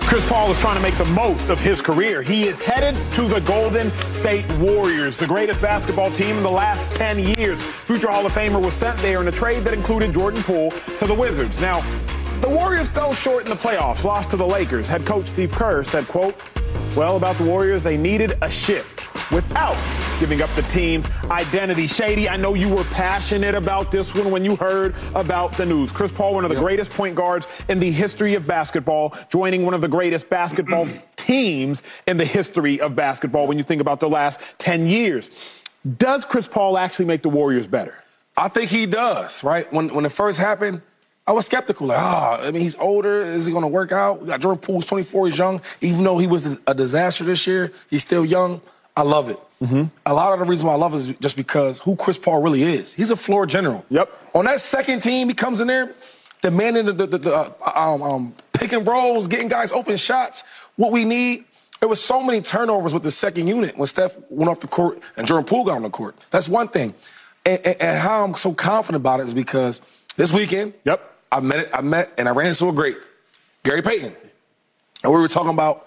Chris Paul is trying to make the most of his career. He is headed to the Golden State Warriors, the greatest basketball team in the last 10 years. Future Hall of Famer was sent there in a trade that included Jordan Poole to the Wizards. Now, the Warriors fell short in the playoffs, lost to the Lakers. Head coach Steve Kerr said, quote, well, about the Warriors, they needed a shift without giving up the team's identity. Shady, I know you were passionate about this one when you heard about the news. Chris Paul, one of the greatest point guards in the history of basketball, joining one of the greatest basketball teams in the history of basketball when you think about the last 10 years. Does Chris Paul actually make the Warriors better? I think he does, right? When it first happened, I was skeptical. Like, he's older. Is he going to work out? We got Jordan Poole, 24, he's young. Even though he was a disaster this year, he's still young. I love it. Mm-hmm. A lot of the reason why I love it is just because who Chris Paul really is. He's a floor general. Yep. On that second team, he comes in there, demanding the pick and rolls, getting guys open shots. What we need, there was so many turnovers with the second unit when Steph went off the court and Jordan Poole got on the court. That's one thing. And how I'm so confident about it is because this weekend, I met and I ran into a great, Gary Payton. And we were talking about,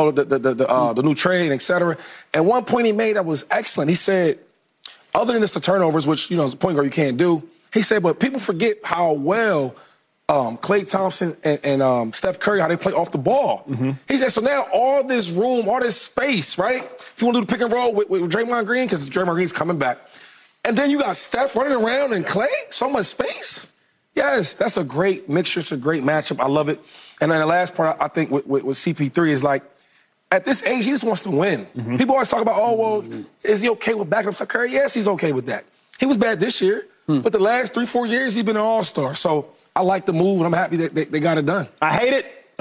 the new trade, et cetera. And one point he made that was excellent. He said, other than just the turnovers, which, as a point guard you can't do, he said, but people forget how well Klay Thompson and Steph Curry, how they play off the ball. Mm-hmm. He said, so now all this room, all this space, right? If you want to do the pick and roll with Draymond Green, because Draymond Green's coming back. And then you got Steph running around and Klay, so much space. Yes, that's a great mixture. It's a great matchup. I love it. And then the last part, I think, with CP3 is like, at this age, he just wants to win. Mm-hmm. People always talk about, is he okay with backing up Steph Curry? Yes, he's okay with that. He was bad this year, but the last 3-4 years, he's been an all-star. So I like the move, and I'm happy that they got it done. I hate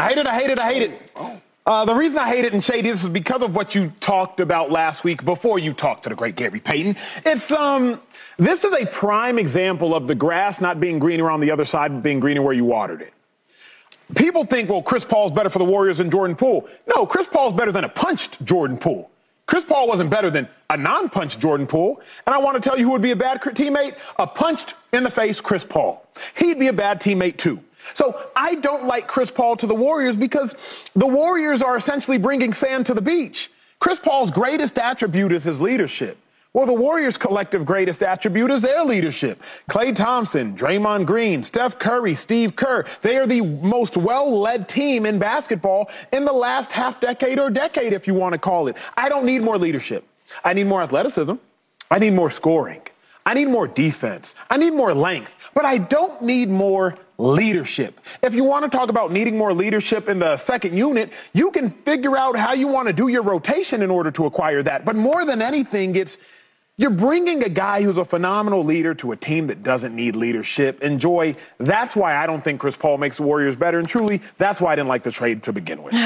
it. Oh. The reason I hate it, and Shady, this is because of what you talked about last week before you talked to the great Gary Payton. It's, this is a prime example of the grass not being greener on the other side, but being greener where you watered it. People think, well, Chris Paul's better for the Warriors than Jordan Poole. No, Chris Paul's better than a punched Jordan Poole. Chris Paul wasn't better than a non-punched Jordan Poole. And I want to tell you who would be a bad teammate? A punched in the face Chris Paul. He'd be a bad teammate too. So I don't like Chris Paul to the Warriors because the Warriors are essentially bringing sand to the beach. Chris Paul's greatest attribute is his leadership. Well, the Warriors' collective greatest attribute is their leadership. Klay Thompson, Draymond Green, Steph Curry, Steve Kerr. They are the most well-led team in basketball in the last half decade or decade, if you want to call it. I don't need more leadership. I need more athleticism. I need more scoring. I need more defense. I need more length. But I don't need more leadership. If you want to talk about needing more leadership in the second unit, you can figure out how you want to do your rotation in order to acquire that. But more than anything, you're bringing a guy who's a phenomenal leader to a team that doesn't need leadership. Enjoy. That's why I don't think Chris Paul makes the Warriors better. And truly, that's why I didn't like the trade to begin with.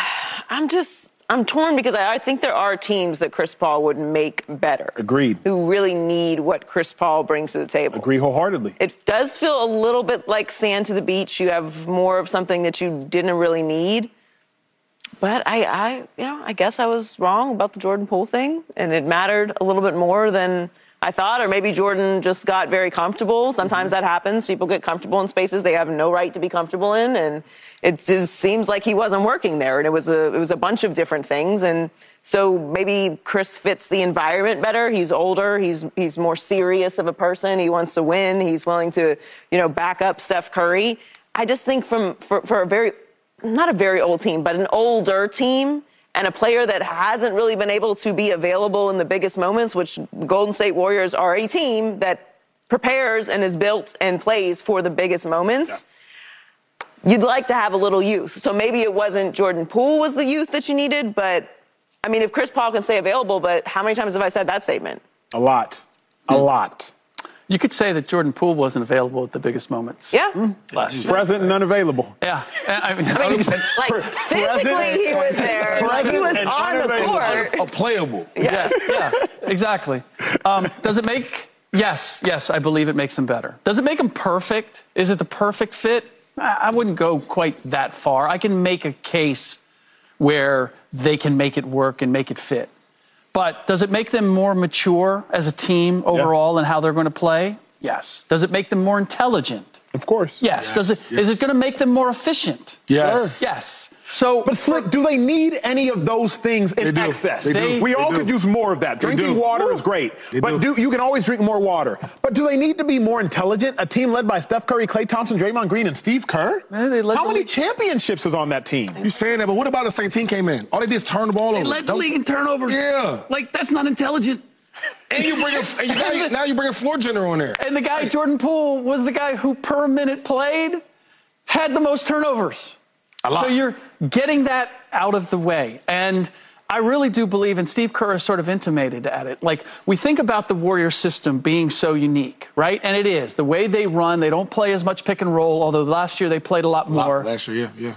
I'm torn because I think there are teams that Chris Paul would make better. Agreed. Who really need what Chris Paul brings to the table. Agree wholeheartedly. It does feel a little bit like sand to the beach. You have more of something that you didn't really need. But I guess I was wrong about the Jordan Poole thing, and it mattered a little bit more than I thought, or maybe Jordan just got very comfortable. Sometimes that happens. People get comfortable in spaces they have no right to be comfortable in, and it just seems like he wasn't working there, and it was a bunch of different things. And so maybe Chris fits the environment better. He's older. He's more serious of a person. He wants to win. He's willing to, back up Steph Curry. I just think for a very not a very old team, but an older team and a player that hasn't really been able to be available in the biggest moments, which the Golden State Warriors are a team that prepares and is built and plays for the biggest moments. Yeah. You'd like to have a little youth. So maybe it wasn't Jordan Poole was the youth that you needed, but I mean, if Chris Paul can stay available, but how many times have I said that statement? A lot. A lot. You could say that Jordan Poole wasn't available at the biggest moments. Yeah. Last year. Present and unavailable. Yeah. I mean physically he was there. Like he was on the court. Playable. Yes. Yeah, exactly. Does it make... Yes, I believe it makes them better. Does it make them perfect? Is it the perfect fit? I wouldn't go quite that far. I can make a case where they can make it work and make it fit. But does it make them more mature as a team overall in how they're going to play? Yes. Does it make them more intelligent? Of course. Yes. Is it going to make them more efficient? Yes. Sure. Yes. But Slick, do they need any of those things in excess? We all could use more of that. Drinking water is great, but you can always drink more water. But do they need to be more intelligent? A team led by Steph Curry, Klay Thompson, Draymond Green, and Steve Kerr? How many championships is on that team? You saying that, but what about the second team came in? All they did is turn the ball over. They led the league in turnovers. Yeah. Like, that's not intelligent. And you bring now you bring a floor general in there. And the guy, Jordan Poole, was the guy who per minute played had the most turnovers. A lot. So you're getting that out of the way. And I really do believe, and Steve Kerr has sort of intimated at it, like we think about the Warriors system being so unique, right? And it is. The way they run, they don't play as much pick and roll, although last year they played a lot more. Last year, yeah.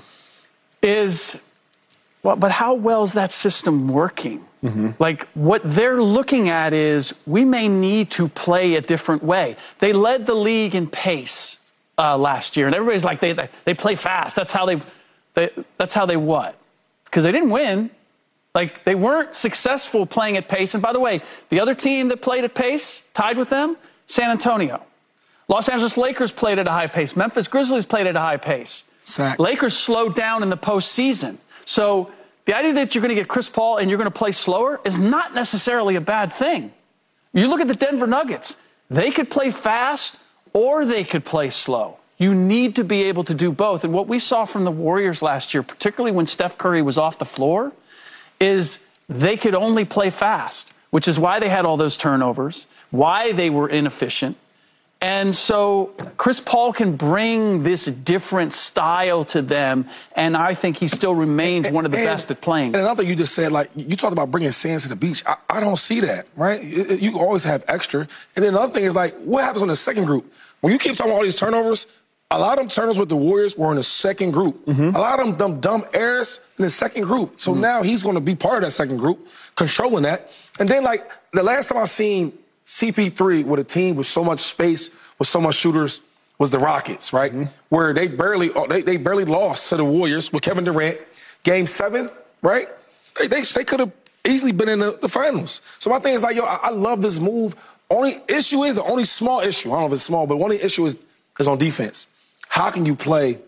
But how well is that system working? Like what they're looking at is we may need to play a different way. They led the league in pace last year, and everybody's like they play fast. That's how they what? Because they didn't win. Like they weren't successful playing at pace. And by the way, the other team that played at pace, tied with them, San Antonio. Los Angeles Lakers played at a high pace. Memphis Grizzlies played at a high pace. Lakers slowed down in the postseason. So the idea that you're going to get Chris Paul and you're going to play slower is not necessarily a bad thing. You look at the Denver Nuggets. They could play fast or they could play slow. You need to be able to do both. And what we saw from the Warriors last year, particularly when Steph Curry was off the floor, is they could only play fast, which is why they had all those turnovers, why they were inefficient. And so Chris Paul can bring this different style to them, and I think he still remains one of the best at playing. And another thing you just said, like, you talked about bringing sand to the beach. I don't see that, right? You always have extra. And then another thing is, like, what happens on the second group? When you keep talking about all these turnovers, a lot of them turnovers with the Warriors were in the second group. A lot of them dumb errors in the second group. So now he's going to be part of that second group, controlling that. And then, like, the last time I seen CP3 with a team with so much space, with so much shooters, was the Rockets, right? Where they barely lost to the Warriors with Kevin Durant. Game 7, right? They could have easily been in the finals. So my thing is like, yo, I love this move. Only issue is, the only small issue, I don't know if it's small, but one of the issue is on defense. How can you play,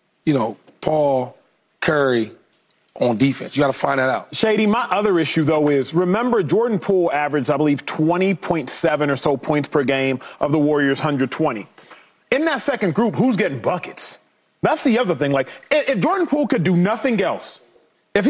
Paul, Curry, on defense? You got to find that out. Shady, my other issue, though, is remember Jordan Poole averaged, I believe, 20.7 or so points per game of the Warriors' 120. In that second group, who's getting buckets? That's the other thing. Like, if Jordan Poole could do nothing else, he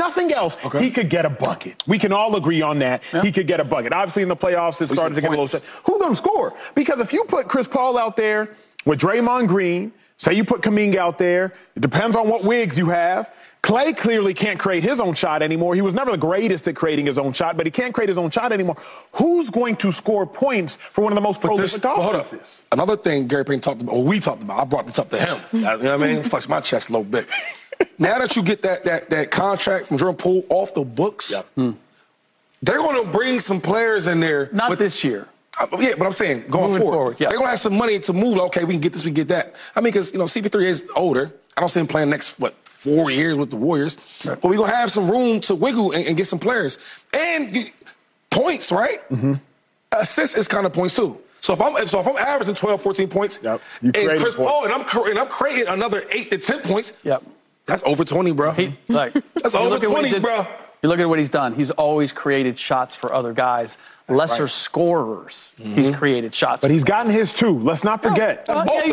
could get a bucket. We can all agree on that. Yeah. He could get a bucket. Obviously, in the playoffs, it started to get a little set. Who's going to score? Because if you put Chris Paul out there with Draymond Green, say you put Kuminga out there, it depends on what wigs you have. Klay clearly can't create his own shot anymore. He was never the greatest at creating his own shot, but he can't create his own shot anymore. Who's going to score points for one of the most prolific offenses? Another thing Gary Payton talked about, or we talked about, I brought this up to him. You know what I mean? Flex my chest a little bit. Now that you get that contract from Jordan Poole off the books, they're going to bring some players in there. Not this year. Yeah, but I'm saying going forward. They're going to have some money to move. Okay, we can get this, we can get that. I mean, because, CP3 is older. I don't see him playing next, 4 years with the Warriors. Right. But we're going to have some room to wiggle and get some players. And points, right? Assists is kind of points, too. So if I'm averaging 12, 14 points, and Chris Paul, and I'm creating another 8 to 10 points, that's over 20, bro. That's over 20, bro. You look at what he's done. He's always created shots for other guys. Lesser scorers, he's created shots. But he's gotten his too. Let's not forget. He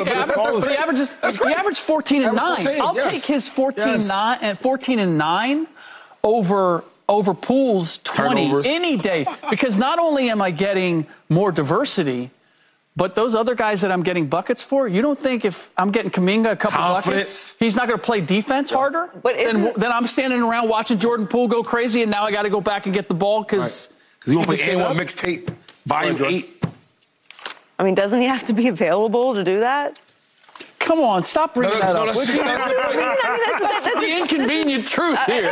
averaged 14 and 9. I'll take his 14 and 9 over Poole's 20 turnovers any day. Because not only am I getting more diversity, but those other guys that I'm getting buckets for, you don't think if I'm getting Kuminga a couple buckets, he's not going to play defense harder? But then I'm standing around watching Jordan Poole go crazy, and now I got to go back and get the ball because he won't play A1 mixtape, volume 8. I mean, doesn't he have to be available to do that? Come on, stop bringing that up. That's the inconvenient truth here.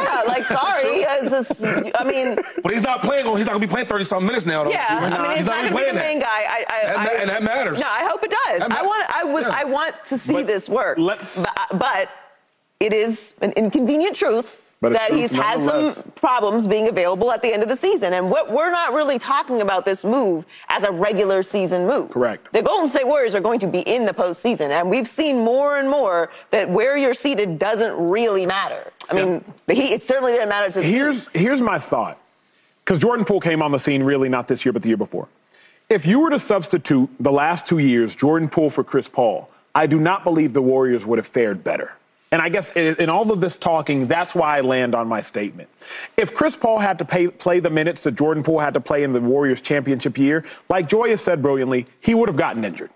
But he's not playing. He's not going to be playing 30-something minutes now. Though. Yeah, he's not going to be the main guy. And that matters. No, I hope it does. I want to see this work. But it is an inconvenient truth that he's had some problems being available at the end of the season. And we're not really talking about this move as a regular season move. Correct. The Golden State Warriors are going to be in the postseason, and we've seen more and more that where you're seated doesn't really matter. I mean, it certainly didn't matter to the Here's my thought, because Jordan Poole came on the scene really not this year but the year before. If you were to substitute the last 2 years Jordan Poole for Chris Paul, I do not believe the Warriors would have fared better. And I guess in all of this talking, that's why I land on my statement. If Chris Paul had to play the minutes that Jordan Poole had to play in the Warriors championship year, like Joy has said brilliantly, he would have gotten injured.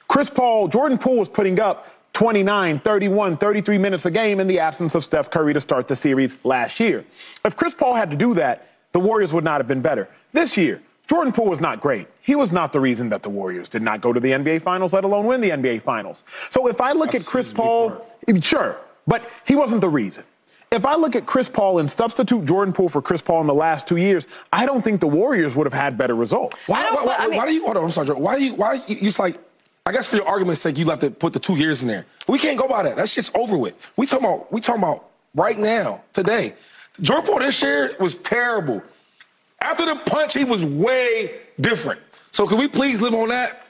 Jordan Poole was putting up 29, 31, 33 minutes a game in the absence of Steph Curry to start the series last year. If Chris Paul had to do that, the Warriors would not have been better. This year, Jordan Poole was not great. He was not the reason that the Warriors did not go to the NBA Finals, let alone win the NBA Finals. So if I look at Chris Paul, sure, but he wasn't the reason. If I look at Chris Paul and substitute Jordan Poole for Chris Paul in the last 2 years, I don't think the Warriors would have had better results. Why do you, hold on, I'm sorry, Joe. Why do you, it's like, I guess for your argument's sake, you have to put the 2 years in there. We can't go by that. That shit's over with. We talking about right now, today. Jordan Poole this year was terrible. After the punch, he was way different. So can we please live on that?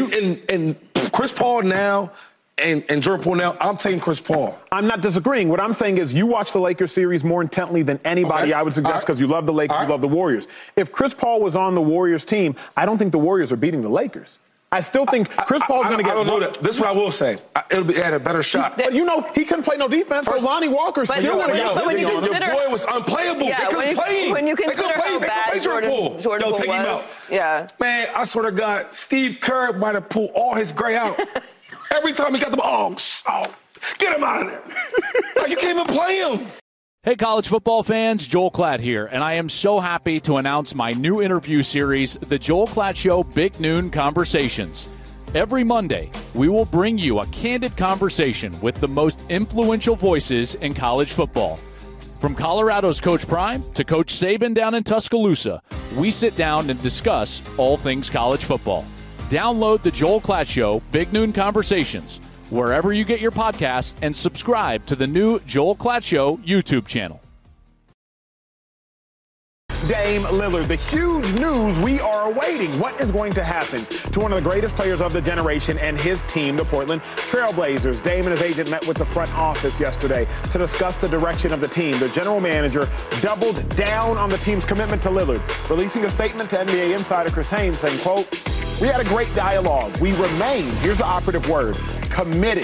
And Chris Paul now and Jordan Poole now, I'm taking Chris Paul. I'm not disagreeing. What I'm saying is you watch the Lakers series more intently than anybody, I would suggest, because you love the Lakers, you love the Warriors. If Chris Paul was on the Warriors team, I don't think the Warriors are beating the Lakers. I still think Chris Paul's going to get. I don't know that. This is what I will say. It had a better shot. But he couldn't play no defense. So Lonnie Walker still would have got it. Your boy was unplayable. Yeah, they couldn't play him. When you consider how bad Jordan Poole take him out. Yeah. Man, I swear to God, Steve Kerr might have pulled all his gray out. Every time he got the ball, get him out of there. Like, you can't even play him. Hey, college football fans, Joel Klatt here, and I am so happy to announce my new interview series, The Joel Klatt Show Big Noon Conversations. Every Monday, we will bring you a candid conversation with the most influential voices in college football. From Colorado's Coach Prime to Coach Saban down in Tuscaloosa, we sit down and discuss all things college football. Download The Joel Klatt Show Big Noon Conversations wherever you get your podcasts, and subscribe to the new Joel Klatt Show YouTube channel. Dame Lillard, the huge news we are awaiting. What is going to happen to one of the greatest players of the generation and his team, the Portland Trail Blazers? Dame and his agent met with the front office yesterday to discuss the direction of the team. The general manager doubled down on the team's commitment to Lillard, releasing a statement to NBA insider Chris Haynes saying, quote, "We had a great dialogue. We remain," here's the operative word, "committed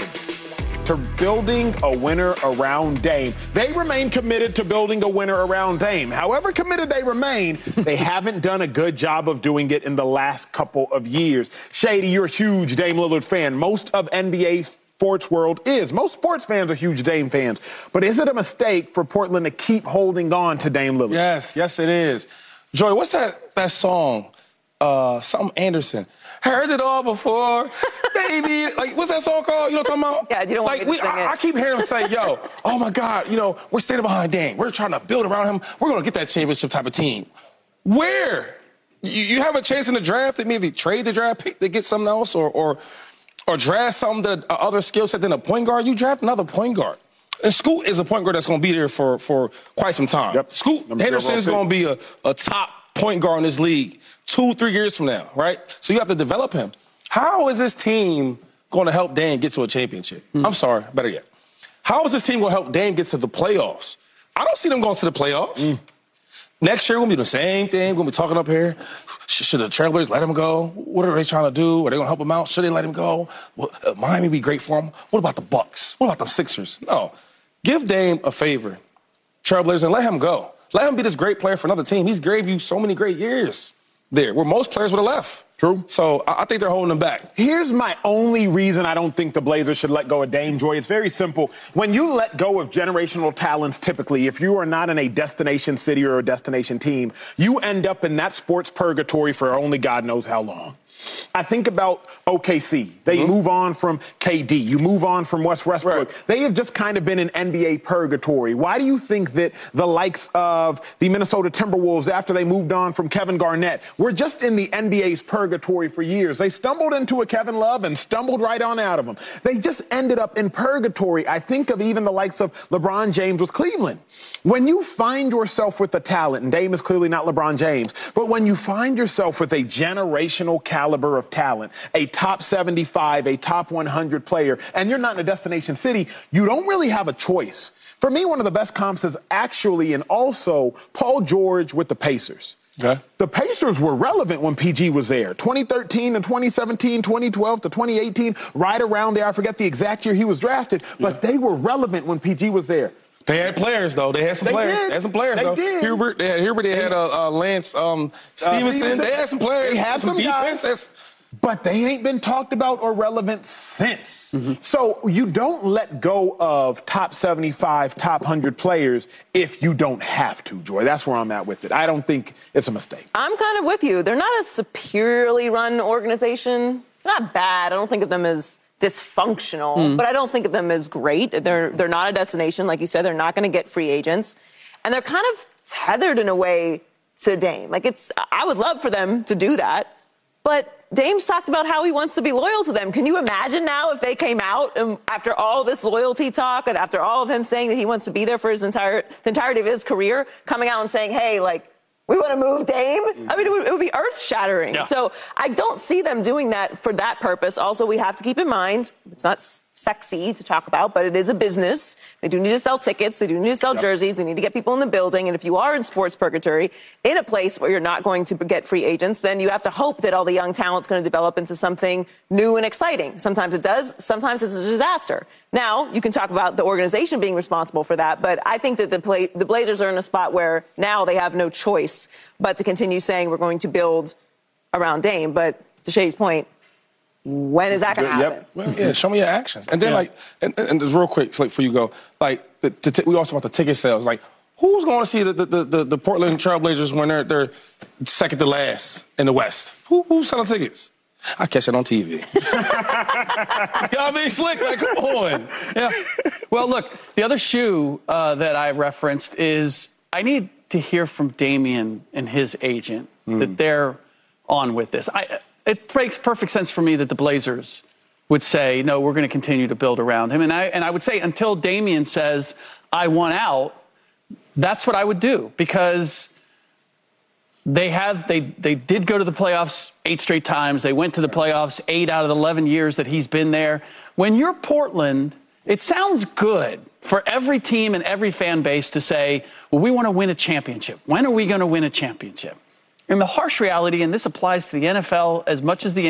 to building a winner around Dame." They remain committed to building a winner around Dame. However committed they remain, they haven't done a good job of doing it in the last couple of years. Shady, you're a huge Dame Lillard fan. Most of NBA sports world is. Most sports fans are huge Dame fans. But is it a mistake for Portland to keep holding on to Dame Lillard? Yes, it is. Joy, what's that song? Something Anderson. Heard it all before, baby. Like, what's that song called? You know what I'm talking about? Yeah, you don't want me to sing it. I keep hearing him say, yo, oh my God, we're standing behind Dame. We're trying to build around him. We're going to get that championship type of team. Where? You have a chance in the draft to maybe trade the draft pick to get something else or draft something that other skill set than a point guard. You draft another point guard. And Scoot is a point guard that's going to be there for quite some time. Yep. Scoot Henderson is going to be a top point guard in this league 2-3 years from now, right? So you have to develop him. How is this team going to help Dame get to a championship? I'm sorry, better yet. How is this team going to help Dame get to the playoffs? I don't see them going to the playoffs. Next year, we're going to be the same thing. We're going to be talking up here. Should the Trailblazers let him go? What are they trying to do? Are they going to help him out? Should they let him go? Well, Miami be great for him. What about the Bucks? What about the Sixers? No. Give Dame a favor, Trailblazers, and let him go. Let him be this great player for another team. He's gave you so many great years there, where most players would have left. True. So I think they're holding him back. Here's my only reason I don't think the Blazers should let go of Dame, Joy. It's very simple. When you let go of generational talents, typically, if you are not in a destination city or a destination team, you end up in that sports purgatory for only God knows how long. I think about OKC. They move on from KD. You move on from Westbrook. Right. They have just kind of been in NBA purgatory. Why do you think that the likes of the Minnesota Timberwolves, after they moved on from Kevin Garnett, were just in the NBA's purgatory for years? They stumbled into a Kevin Love and stumbled right on out of him. They just ended up in purgatory. I think of even the likes of LeBron James with Cleveland. When you find yourself with the talent, and Dame is clearly not LeBron James, but when you find yourself with a generational caliber of talent, a top 75, a top 100 player, and you're not in a destination city, you don't really have a choice. For me, one of the best comps is actually, and also, Paul George with the Pacers. Okay. The Pacers were relevant when PG was there. 2013 to 2017, 2012 to 2018, right around there. I forget the exact year he was drafted, but they were relevant when PG was there. They had players, though. They had some players. Did. They had some players, They though. did. Hubert, they had Lance Stevenson. They had some players. They had some defense. guys. But they ain't been talked about or relevant since. So you don't let go of top 75, top 100 players if you don't have to, Joy. That's where I'm at with it. I don't think it's a mistake. I'm kind of with you. They're not a superiorly run organization. They're not bad. I don't think of them as dysfunctional, but I don't think of them as great. They're not a destination. Like you said, they're not going to get free agents. And they're kind of tethered in a way to Dame. I would love for them to do that. But Dame's talked about how he wants to be loyal to them. Can you imagine now if they came out and after all this loyalty talk and after all of him saying that he wants to be there for the entirety of his career, coming out and saying, hey, we want to move Dame? I mean, it would be earth-shattering. Yeah. So I don't see them doing that for that purpose. Also, we have to keep in mind, it's not sexy to talk about, but it is a business. They do need to sell tickets. They do need to sell jerseys. They need to get people in the building. And if you are in sports purgatory, in a place where you're not going to get free agents, then you have to hope that all the young talent's going to develop into something new and exciting. Sometimes it does. Sometimes it's a disaster. Now, you can talk about the organization being responsible for that, but I think that the Blazers are in a spot where now they have no choice but to continue saying we're going to build around Dame. But to Shay's point, when is that going to happen? Well, yeah, show me your actions. And then, and just real quick, so for you go, we also about the ticket sales. Who's going to see the Portland Trailblazers when they're second to last in the West? Who's selling tickets? I catch it on TV. Y'all being slick, come on. Yeah. Well, look, the other shoe that I referenced is I need to hear from Damian and his agent that they're on with this. It makes perfect sense for me that the Blazers would say, no, we're going to continue to build around him. And I would say until Damian says, I want out, that's what I would do, because they did go to the playoffs 8 straight times. They went to the playoffs 8 out of the 11 years that he's been there. When you're Portland, it sounds good for every team and every fan base to say, well, we want to win a championship. When are we going to win a championship? And the harsh reality, and this applies to the NFL as much as the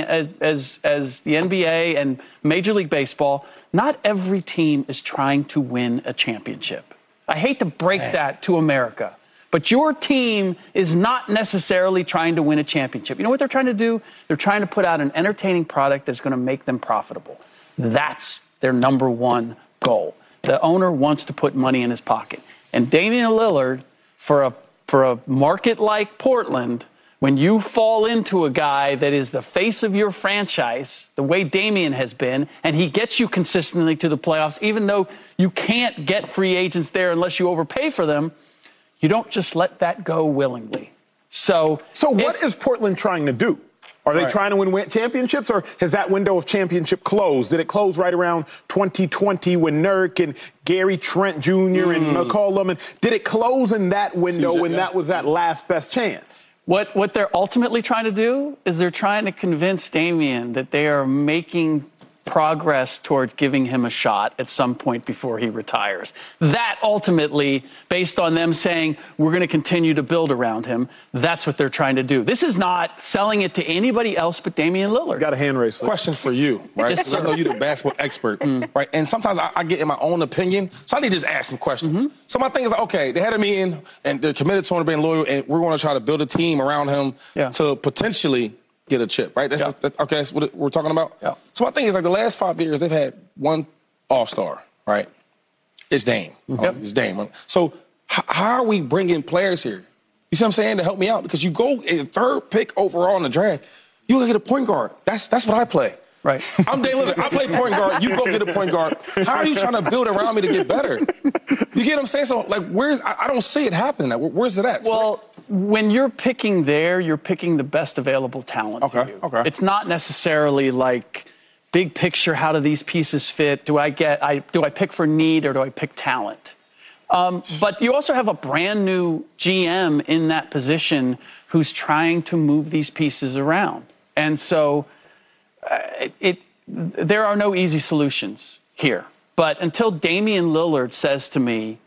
NBA and Major League Baseball, not every team is trying to win a championship. I hate to break that to America, but your team is not necessarily trying to win a championship. You know what they're trying to do? They're trying to put out an entertaining product that's going to make them profitable. That's their number one goal. The owner wants to put money in his pocket. And Damian Lillard, for a market like Portland, when you fall into a guy that is the face of your franchise, the way Damian has been, and he gets you consistently to the playoffs, even though you can't get free agents there unless you overpay for them, you don't just let that go willingly. So what is Portland trying to do? Are they trying to win championships, or has that window of championship closed? Did it close right around 2020 when Nurk and Gary Trent Jr. and McCollum, and did it close in that window when that was that last best chance? What they're ultimately trying to do is they're trying to convince Damian that they are making progress towards giving him a shot at some point before he retires. That ultimately, based on them saying, we're going to continue to build around him, that's what they're trying to do. This is not selling it to anybody else but Damian Lillard. Got a hand raised. Question for you, right? Because I know you're the basketball expert, right? And sometimes I get in my own opinion, so I need to just ask some questions. So my thing is, okay, they had a meeting, and they're committed to him being loyal, and we're going to try to build a team around him to potentially get a chip, right? That's what we're talking about? Yeah. So my thing is, the last 5 years, they've had one all-star, right? It's Dame. It's Dame. So how are we bringing players here? You see what I'm saying? To help me out. Because you go in third pick overall in the draft, You go get a point guard. That's what I play. Right. I'm Dame Lillard. I play point guard. You go get a point guard. How are you trying to build around me to get better? You get what I'm saying? So, like, I don't see it happening. Where's it at? Well, when you're picking there, you're picking the best available talent to you. Okay. It's not necessarily like big picture, how do these pieces fit? Do I pick for need or do I pick talent? But you also have a brand new GM in that position who's trying to move these pieces around. And so there are no easy solutions here. But until Damian Lillard says to me,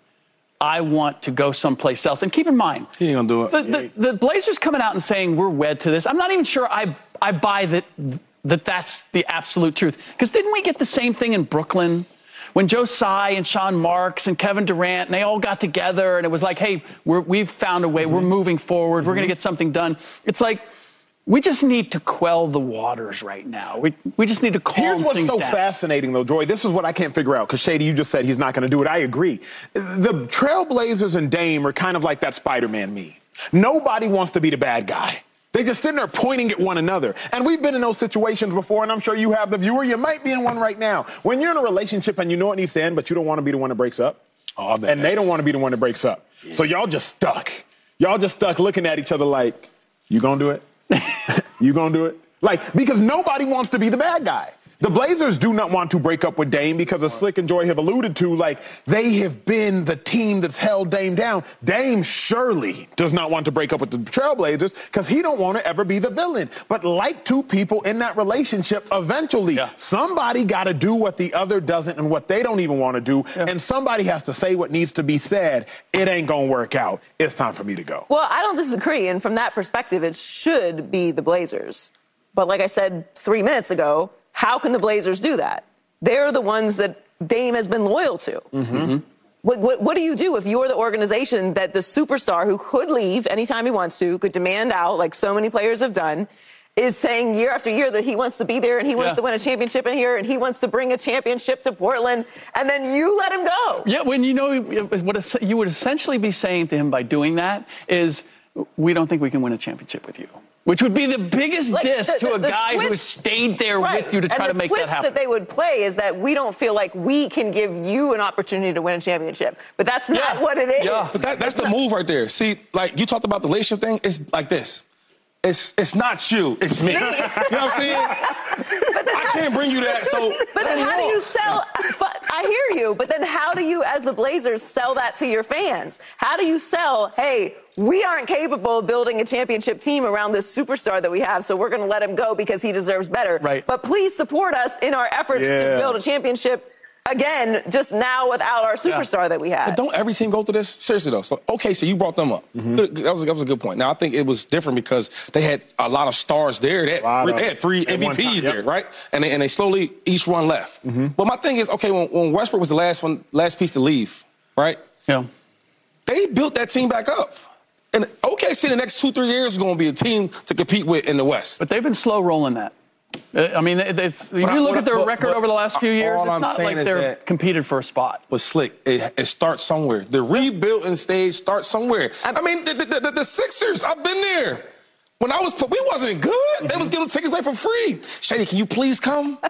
I want to go someplace else. And keep in mind, he ain't gonna do it. The Blazers coming out and saying we're wed to this, I'm not even sure I buy that's the absolute truth. Because didn't we get the same thing in Brooklyn? When Joe Tsai and Sean Marks and Kevin Durant, and they all got together, and it was like, hey, we've found a way. We're moving forward. We're going to get something done. It's like, we just need to quell the waters right now. We just need to calm things down. Here's what's so fascinating, though, Joy. This is what I can't figure out, because, Shady, you just said he's not going to do it. I agree. The Trailblazers and Dame are kind of like that Spider-Man meme. Nobody wants to be the bad guy. They just sitting there pointing at one another. And we've been in those situations before, and I'm sure you have, the viewer. You might be in one right now. When you're in a relationship and you know it needs to end, but you don't want to be the one that breaks up. Oh, and they don't want to be the one that breaks up. Yeah. So y'all just stuck. Y'all just stuck looking at each other like, you gonna do it? You gonna do it? Like, because nobody wants to be the bad guy. The Blazers do not want to break up with Dame because, as Slick and Joy have alluded to, like, they have been the team that's held Dame down. Dame surely does not want to break up with the Trailblazers because he don't want to ever be the villain. But like two people in that relationship, eventually somebody got to do what the other doesn't and what they don't even want to do, and somebody has to say what needs to be said. It ain't going to work out. It's time for me to go. Well, I don't disagree, and from that perspective, it should be the Blazers. But like I said 3 minutes ago, how can the Blazers do that? They're the ones that Dame has been loyal to. Mm-hmm. What do you do if you're the organization that the superstar who could leave anytime he wants to, could demand out like so many players have done, is saying year after year that he wants to be there and he wants to win a championship in here and he wants to bring a championship to Portland, and then you let him go? Yeah, when you know what you would essentially be saying to him by doing that is, we don't think we can win a championship with you. Which would be the biggest diss to a guy who has stayed there with you to try to make that happen. The twist that they would play is that we don't feel like we can give you an opportunity to win a championship. But that's not what it is. Yeah. But that's the move right there. See, like you talked about the relationship thing. It's like this. It's not you. It's me. You know what I'm saying? I can't bring you that. So, but then how do you sell? I hear you. But then how do you, as the Blazers, sell that to your fans? How do you sell? Hey, we aren't capable of building a championship team around this superstar that we have, so we're going to let him go because he deserves better. Right. But please support us in our efforts to build a championship. Again, just now without our superstar that we had. But don't every team go through this? Seriously, though. So, okay, so you brought them up. Mm-hmm. That was a good point. Now, I think it was different because they had a lot of stars there. They had three MVPs there, right? And they slowly each one left. Mm-hmm. But my thing is, okay, when Westbrook was the last piece to leave, right? Yeah. They built that team back up. And OKC the next 2-3 years is going to be a team to compete with in the West. But they've been slow rolling that. I mean, if you look at their record over the last few years, it's not like they're competed for a spot. But Slick, it starts somewhere. The rebuilding stage starts somewhere. I mean, the Sixers, I've been there. When we wasn't good. They was giving tickets away for free. Shady, can you please come?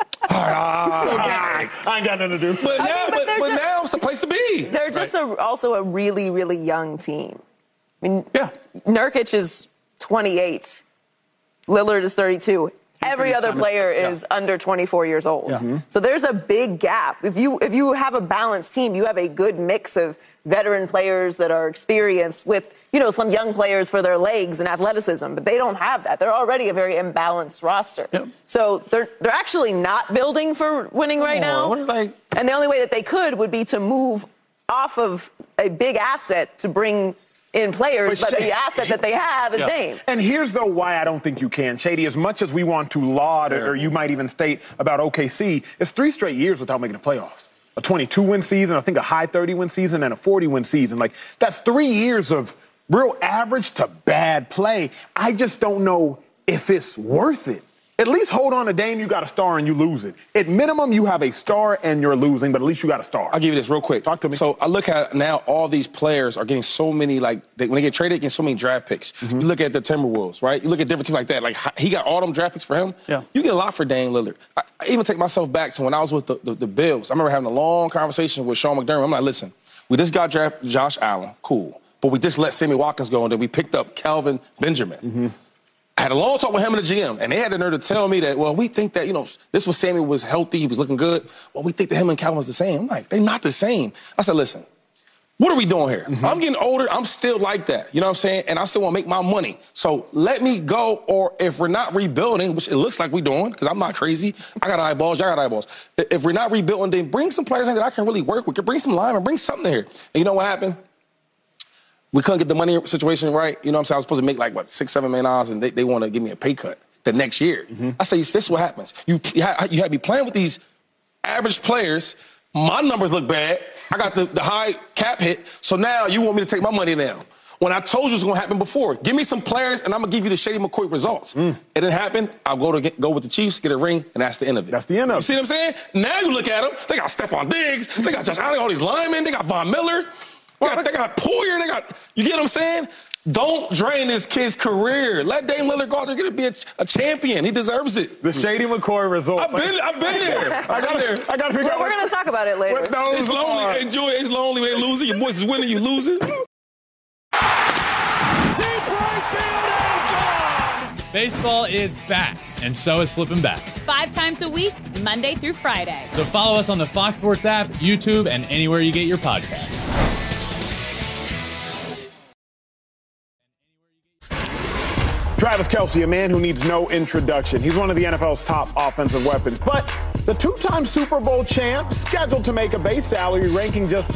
I ain't got nothing to do. But now it's the place to be. They're just also a really, really young team. I mean, Nurkic is 28. Lillard is 32. Every other player is under 24 years old. Yeah. So there's a big gap. If you have a balanced team, you have a good mix of veteran players that are experienced with, some young players for their legs and athleticism, but they don't have that. They're already a very imbalanced roster. Yep. So they're actually not building for winning right now. And the only way that they could would be to move off of a big asset to bring in players, but the asset that they have is Dame. And here's, though, why I don't think you can. Shady, as much as we want to laud, or you might even state about OKC, it's 3 straight years without making the playoffs. A 22-win season, I think a high 30-win season, and a 40-win season. Like, that's 3 years of real average to bad play. I just don't know if it's worth it. At least hold on to Dame, you got a star and you lose it. At minimum, you have a star and you're losing, but at least you got a star. I'll give you this real quick. Talk to me. So I look at now all these players are getting so many, when they get traded, getting so many draft picks. Mm-hmm. You look at the Timberwolves, right? You look at different teams like that. Like, he got all them draft picks for him. Yeah. You get a lot for Dame Lillard. I even take myself back to when I was with the Bills. I remember having a long conversation with Sean McDermott. I'm like, listen, we just got drafted Josh Allen. Cool. But we just let Sammy Watkins go, and then we picked up Calvin Benjamin. Mm-hmm. I had a long talk with him and the GM, and they had the nerve to tell me that, well, we think that, this was Sammy was healthy, he was looking good. Well, we think that him and Calvin was the same. I'm like, they're not the same. I said, listen, what are we doing here? Mm-hmm. I'm getting older. I'm still like that. You know what I'm saying? And I still want to make my money. So let me go, or if we're not rebuilding, which it looks like we're doing, because I'm not crazy. I got eyeballs. Y'all got eyeballs. If we're not rebuilding, then bring some players in that I can really work with. Bring some linemen. Bring something here. And you know what happened? We couldn't get the money situation right. You know what I'm saying? I was supposed to make $6-7 million, and they want to give me a pay cut the next year. Mm-hmm. I say, this is what happens. You had me playing with these average players. My numbers look bad. I got the high cap hit. So now you want me to take my money now. When I told you it was going to happen before. Give me some players, and I'm going to give you the Shady McCoy results. It didn't happen. I'll go with the Chiefs, get a ring, and that's the end of it. That's the end of it. You see what I'm saying? Now you look at them. They got Stephon Diggs. They got Josh Allen, all these linemen. They got Von Miller. They got Poyer. You get what I'm saying? Don't drain this kid's career. Let Dame Lillard go out there and be a champion. He deserves it. The Shady McCoy results. I've been there. I got to figure out. We're going to talk about it later. It's lonely. Enjoy it. It's lonely when they losing. Your boys is winning. You losing. Baseball is back, and so is Flippin' Bats. 5 times a week, Monday through Friday. So follow us on the Fox Sports app, YouTube, and anywhere you get your podcasts. Travis Kelce, a man who needs no introduction. He's one of the NFL's top offensive weapons. But the two-time Super Bowl champ, scheduled to make a base salary ranking just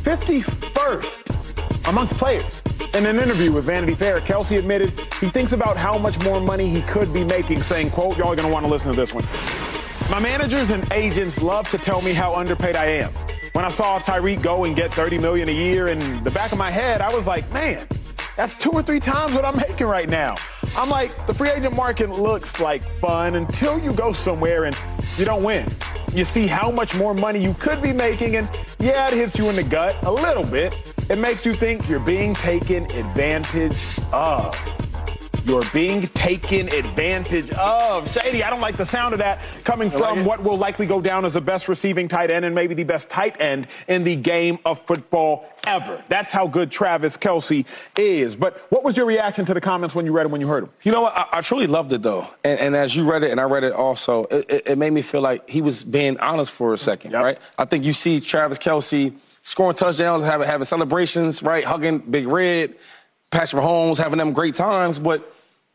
51st amongst players. In an interview with Vanity Fair, Kelce admitted he thinks about how much more money he could be making, saying, quote, y'all are going to want to listen to this one. My managers and agents love to tell me how underpaid I am. When I saw Tyreek go and get $30 million a year, in the back of my head, I was like, man, that's 2 or 3 times what I'm making right now. I'm like, the free agent market looks like fun until you go somewhere and you don't win. You see how much more money you could be making, and yeah, it hits you in the gut a little bit. It makes you think you're being taken advantage of. You're being taken advantage of. Shady, I don't like the sound of that coming from what will likely go down as the best receiving tight end and maybe the best tight end in the game of football ever. That's how good Travis Kelce is. But what was your reaction to the comments when you read them, when you heard them? You know what? I truly loved it, though. And as you read it, and I read it also, it made me feel like he was being honest for a second, right? I think you see Travis Kelce scoring touchdowns, having celebrations, right? Hugging Big Red, Patrick Mahomes, having them great times, but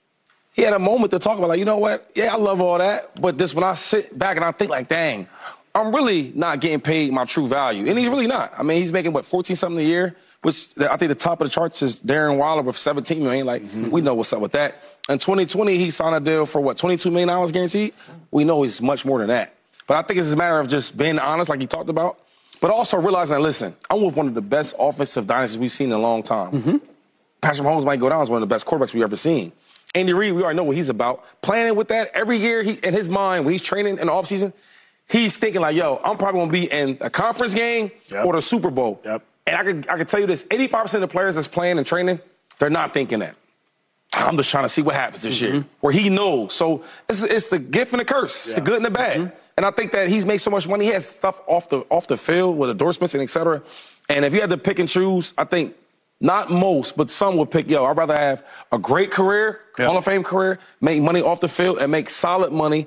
he had a moment to talk about, like, you know what? Yeah, I love all that, but when I sit back and I think, like, dang, I'm really not getting paid my true value. And he's really not. I mean, he's making, 14-something a year, which I think the top of the charts is Darren Waller with $17 million. Like, we know what's up with that. In 2020, he signed a deal for, $22 million guaranteed? We know he's much more than that. But I think it's a matter of just being honest, like he talked about, but also realizing that, listen, I'm with one of the best offensive dynasties we've seen in a long time. Patrick Mahomes might go down as one of the best quarterbacks we've ever seen. Andy Reid, we already know what he's about. Planning with that every year, in his mind, when he's training in the offseason, he's thinking like, yo, I'm probably going to be in a conference game or the Super Bowl. And I can tell you this, 85% of the players that's playing and training, they're not thinking that. I'm just trying to see what happens this year, where he knows. So it's the gift and the curse. It's the good and the bad. And I think that he's made so much money. He has stuff off the field with endorsements and et cetera. And if you had to pick and choose, I think not most, but some would pick, I'd rather have a great career, Hall of Fame career, make money off the field, and make solid money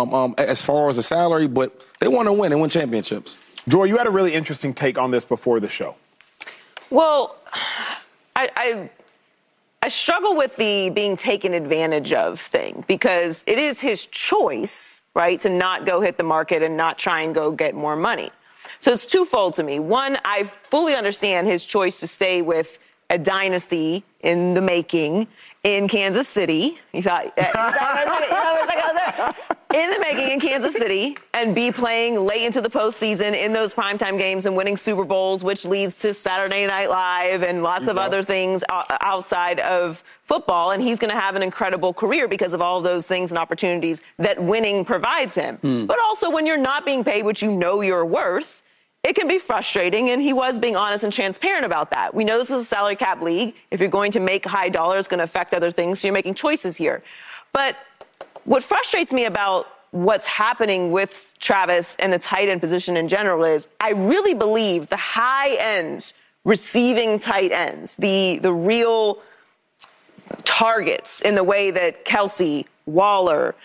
as far as the salary. But they want to win and win championships. Joy, you had a really interesting take on this before the show. Well, I struggle with the being taken advantage of thing, because it is his choice, right, to not go hit the market and not try and go get more money. So it's twofold to me. One, I fully understand his choice to stay with a dynasty in the making in Kansas City. You thought, in the making in Kansas City, and be playing late into the postseason in those primetime games and winning Super Bowls, which leads to Saturday Night Live and lots of other things outside of football. And he's going to have an incredible career because of all of those things and opportunities that winning provides him. But also when you're not being paid what you know you're worth, it can be frustrating, and he was being honest and transparent about that. We know this is a salary cap league. If you're going to make high dollar, it's going to affect other things, so you're making choices here. But what frustrates me about what's happening with Travis and the tight end position in general is I really believe the high-end receiving tight ends, the real targets in the way that Kelce, Waller,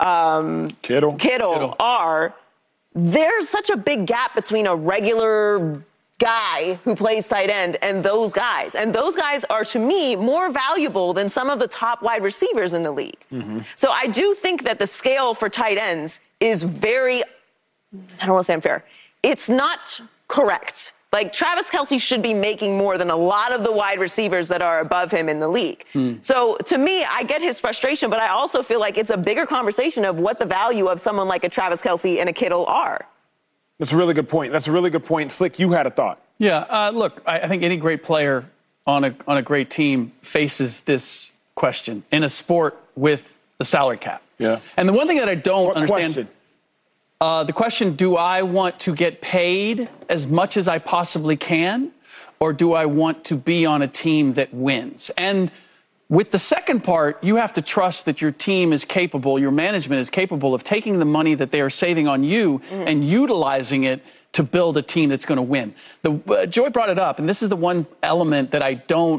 Kittle are, there's such a big gap between a regular guy who plays tight end and those guys. And those guys are, to me, more valuable than some of the top wide receivers in the league. So I do think that the scale for tight ends is very, I don't want to say unfair. It's not correct. Like, Travis Kelce should be making more than a lot of the wide receivers that are above him in the league. So, to me, I get his frustration, but I also feel like it's a bigger conversation of what the value of someone like a Travis Kelce and a Kittle are. That's a really good point. Slick, you had a thought. Yeah, look, I think any great player on a great team faces this question in a sport with the salary cap. Yeah. And the one thing that I don't understand... Question? The question, do I want to get paid as much as I possibly can, or do I want to be on a team that wins? And with the second part, you have to trust that your team is capable, your management is capable of taking the money that they are saving on you and utilizing it to build a team that's going to win. Joy brought it up, and this is the one element that I don't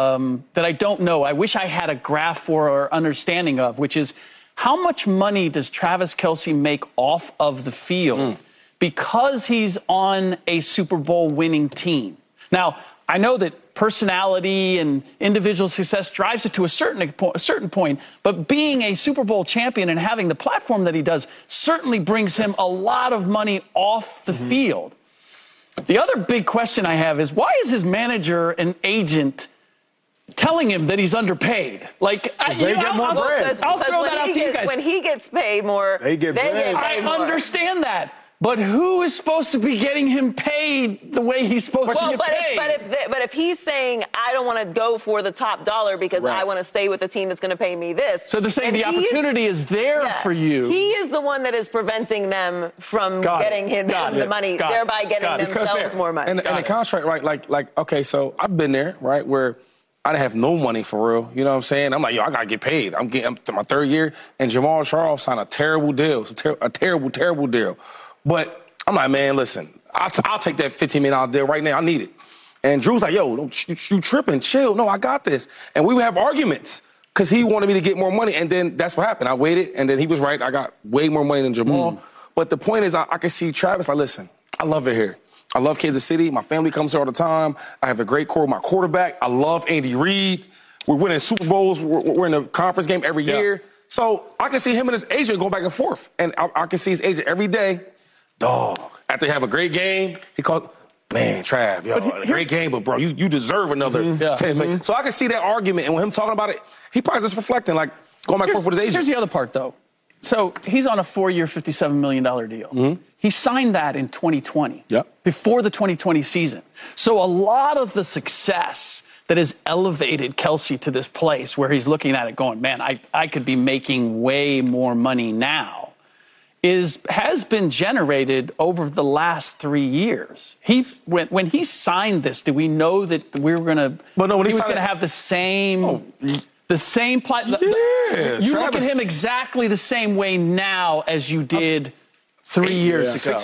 know. I wish I had a graph for or understanding of, which is, how much money does Travis Kelce make off of the field because he's on a Super Bowl winning team? Now, I know that personality and individual success drives it to a certain point, but being a Super Bowl champion and having the platform that he does certainly brings him a lot of money off the field. The other big question I have is, why is his manager and agent telling him that he's underpaid? Like, they get more bread. I'll throw that out to you guys. When he gets paid more, they get paid more. I understand that. But who is supposed to be getting him paid the way he's supposed to get paid? But if he's saying, I don't want to go for the top dollar because I want to stay with the team that's going to pay me this. So they're saying the opportunity is there for you. He is the one that is preventing them from getting him the money, thereby getting themselves more money. And the contract, right, okay, so I've been there, right, where I didn't have no money for real. You know what I'm saying? I'm like, I got to get paid. I'm getting to my third year, and Jamal Charles signed a terrible deal, a terrible deal. But I'm like, man, listen, I'll take that $15 million deal right now. I need it. And Drew's like, yo, don't you tripping, chill. No, I got this. And we would have arguments because he wanted me to get more money. And then that's what happened. I waited, and then he was right. I got way more money than Jamal. But the point is, I can see Travis like, listen, I love it here. I love Kansas City. My family comes here all the time. I have a great core with my quarterback. I love Andy Reid. We're winning Super Bowls. We're in a conference game every year. So I can see him and his agent going back and forth. And I can see his agent every day. Dog, after they have a great game, he called, man, Trav, yo, great game, but, bro, you deserve another 10 million. So I can see that argument. And when him talking about it, he probably just reflecting, like, going back and forth with his agent. Here's the other part, though. So he's on a 4-year, $57 million deal. He signed that in 2020, before the 2020 season. So a lot of the success that has elevated Kelce to this place where he's looking at it going, man, I could be making way more money now, has been generated over the last 3 years. When he signed this, do we know that we were going to? Well, no, he was going to have the same. The same platform. Yeah, you look at him exactly the same way now as you did 3 years ago.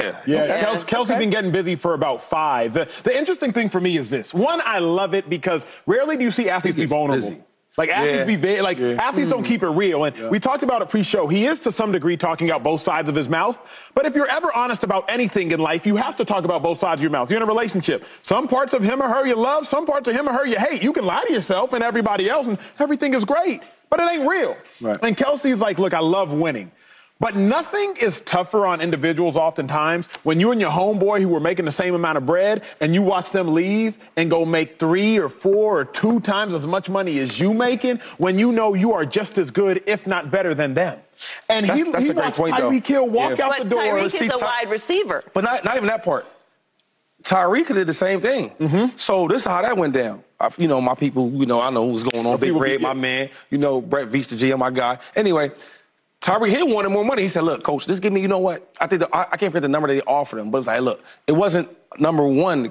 Kelce been getting busy for about 5. The interesting thing for me is this. One, I love it because rarely do you see athletes be vulnerable. Busy. Like, athletes be big. Like, athletes don't keep it real. And we talked about it pre-show. He is, to some degree, talking out both sides of his mouth. But if you're ever honest about anything in life, you have to talk about both sides of your mouth. You're in a relationship. Some parts of him or her you love. Some parts of him or her you hate. You can lie to yourself and everybody else, and everything is great. But it ain't real. Right. And Kelce's like, look, I love winning. But nothing is tougher on individuals oftentimes when you and your homeboy who were making the same amount of bread and you watch them leave and go make 3 or 4 or 2 times as much money as you making when you know you are just as good, if not better than them. And that's he a great watched point, though. Tyreek Hill walk out the door. Tyreek is a wide receiver. But not even that part. Tyreek did the same thing. So this is how that went down. My people, I know what's going on. Big Red, my man. Brett Veach, the GM, my guy. Anyway, Tyreek Hill wanted more money. He said, look, coach, just give me, you know what? I think I can't forget the number that they offered him. But it was like, look, it wasn't number one,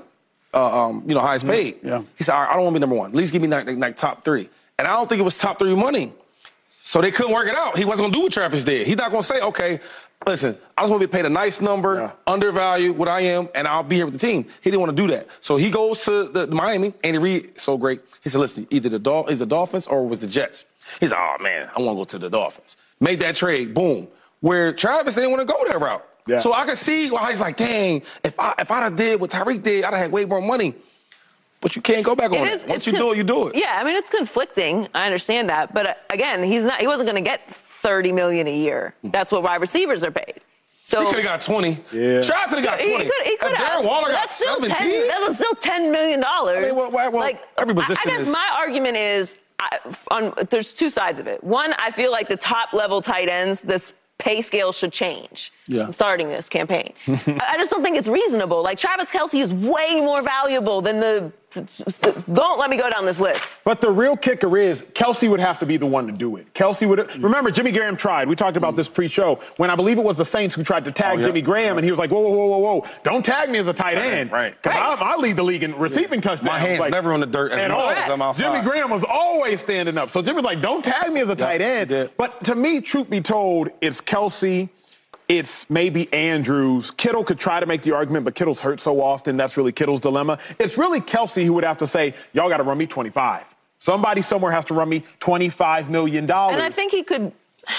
highest paid. Yeah. He said, all right, I don't want to be number one. At least give me like top 3. And I don't think it was top 3 money. So they couldn't work it out. He wasn't going to do what Travis did. He's not going to say, okay, listen, I just want to be paid a nice number, undervalued what I am, and I'll be here with the team. He didn't want to do that. So he goes to the Miami. Andy Reid, so great. He said, listen, either the Dolphins or it was the Jets. He said, oh, man, I want to go to the Dolphins. Made that trade, boom. Where Travis didn't want to go that route. Yeah. So I could see why he's like, dang, if I'd have did what Tyreek did, I'd have had way more money. But you can't go back on it. Once you do it, you do it. Yeah, I mean, it's conflicting. I understand that. But again, he wasn't going to get $30 million a year. That's what wide receivers are paid. So he could have got 20. Yeah. Trav could have got 20. He could have. Darren Waller got 17. That was still $10 million. I mean, well, every position I guess my argument is there's 2 sides of it. One, I feel like the top-level tight ends, this pay scale should change. Yeah. I'm starting this campaign. I just don't think it's reasonable. Like, Travis Kelce is way more valuable than the – don't let me go down this list. But the real kicker is Kelce would have to be the one to do it. Kelce would – remember, Jimmy Graham tried. We talked about this pre-show when I believe it was the Saints who tried to tag Jimmy Graham, and he was like, whoa. Don't tag me as a tight end. Right. Because I lead the league in receiving touchdowns. My hand's never on the dirt as much as I'm outside. Jimmy Graham was always standing up. So Jimmy was like, don't tag me as a tight end. But to me, truth be told, it's Kelce. It's maybe Andrews. Kittle could try to make the argument, but Kittle's hurt so often. That's really Kittle's dilemma. It's really Kelce who would have to say, y'all got to run me 25. Somebody somewhere has to run me $25 million. And I think he could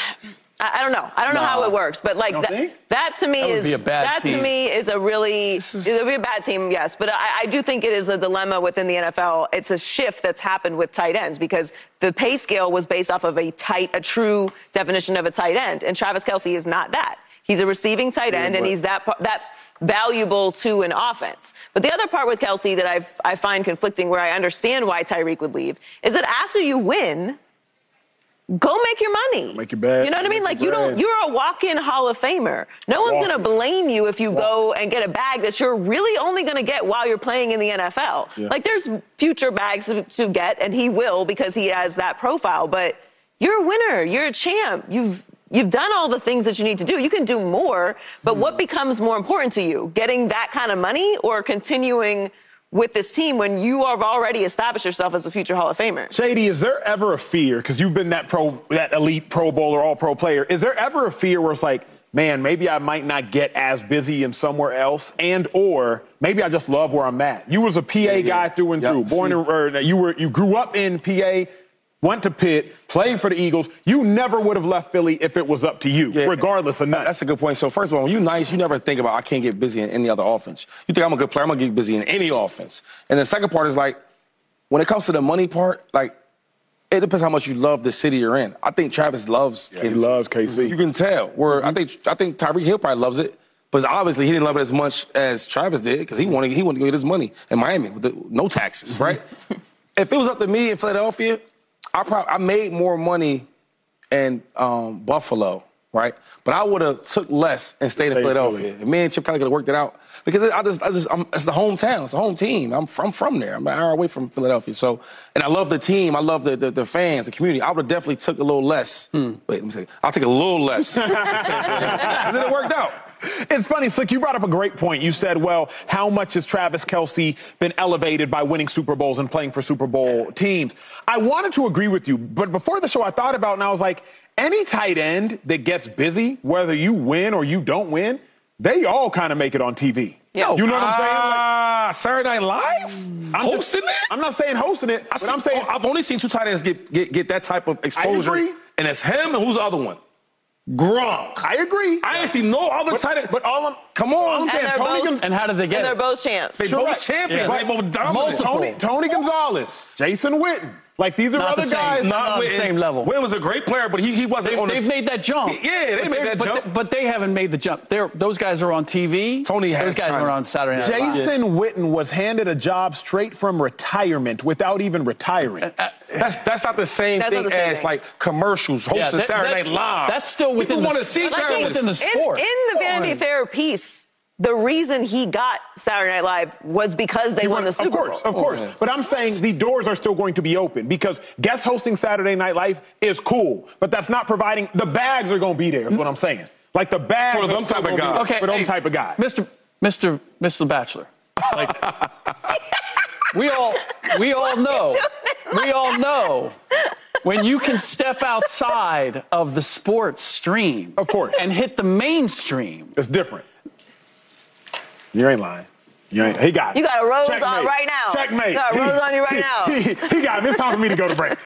– I don't know. I don't know how it works. But, like, that to me is – that to me is a really – it would be a bad team, yes. But I do think it is a dilemma within the NFL. It's a shift that's happened with tight ends because the pay scale was based off of a true definition of a tight end. And Travis Kelce is not that. He's a receiving tight end, and he's that valuable to an offense. But the other part with Kelce that I find conflicting, where I understand why Tyreek would leave, is that after you win, go make your money. Make your bag. You know what I mean? Like, you're a walk-in Hall of Famer. No one's going to blame you if you go and get a bag that you're really only going to get while you're playing in the NFL. Yeah. Like, there's future bags to get, and he will because he has that profile. But you're a winner. You're a champ. You've done all the things that you need to do. You can do more, but what becomes more important to you? Getting that kind of money or continuing with this team when you have already established yourself as a future Hall of Famer? Shady, is there ever a fear, because you've been that elite Pro Bowler, all-pro player, is there ever a fear where it's like, man, maybe I might not get as busy in somewhere else, and or maybe I just love where I'm at? You was a PA guy through and through. You grew up in PA, went to Pitt, played for the Eagles. You never would have left Philly if it was up to you, regardless of nothing. That's a good point. So, first of all, when you're nice, you never think about, I can't get busy in any other offense. You think I'm a good player, I'm going to get busy in any offense. And the second part is, like, when it comes to the money part, like, it depends how much you love the city you're in. I think Travis loves KC. He loves KC. You can tell. I think Tyreek Hill probably loves it. But obviously, he didn't love it as much as Travis did because he wanted to get his money in Miami with no taxes, right? If it was up to me in Philadelphia, I made more money in Buffalo, right? But I would have took less and stayed in Philadelphia. And me and Chip kind of could have worked it out because it's the hometown. It's the home team. I'm from there. I'm an hour away from Philadelphia. So, and I love the team. I love the fans, the community. I would have definitely took a little less. Wait, let me say. I'll take a little less. Because it worked out. It's funny, Slick, you brought up a great point. You said, well, how much has Travis Kelce been elevated by winning Super Bowls and playing for Super Bowl teams? I wanted to agree with you, but before the show, I thought about it, and I was like, any tight end that gets busy, whether you win or you don't win, they all kind of make it on TV. Yeah. You know what I'm saying? Saturday Night Live? Hosting it? I'm not saying hosting it, but I'm saying... I've only seen 2 tight ends get that type of exposure. I agree. And it's him, and who's the other one? Gronk. I agree. I ain't seen no other tight end. But come on. And how did they get it? And they're both champs. They both champions. They both dominant. Tony Gonzalez, Jason Witten, Like, these are Not other the same. guys. Not on the same level. Wynn was a great player, but he wasn't on the They've made that jump. They made that jump. But they haven't made the jump. Those guys are on TV. Tony has Those guys time. are on Saturday Night Live. Jason Witten was handed a job straight from retirement without even retiring. That's not the same That's not thing the same as thing. like commercials, hosting Saturday Night Live. That's still within People the want to see that's still journalists. within the sport. In the Vanity Fair piece, the reason he got Saturday Night Live was because they won the Super Bowl. Of course. But I'm saying the doors are still going to be open because guest hosting Saturday Night Live is cool, but that's not providing the bags are going to be there. Is what I'm saying. Like the bags For them are still type of gonna be guys. there Okay, for them hey, type of guys. Mr. Bachelor. Like, we all know when you can step outside of the sports stream, Of course. and hit the mainstream. It's different. You ain't lying. He got it. You got a rose Checkmate. on right now. Checkmate. You got a rose on you right now. He got it. It's time for me to go to break.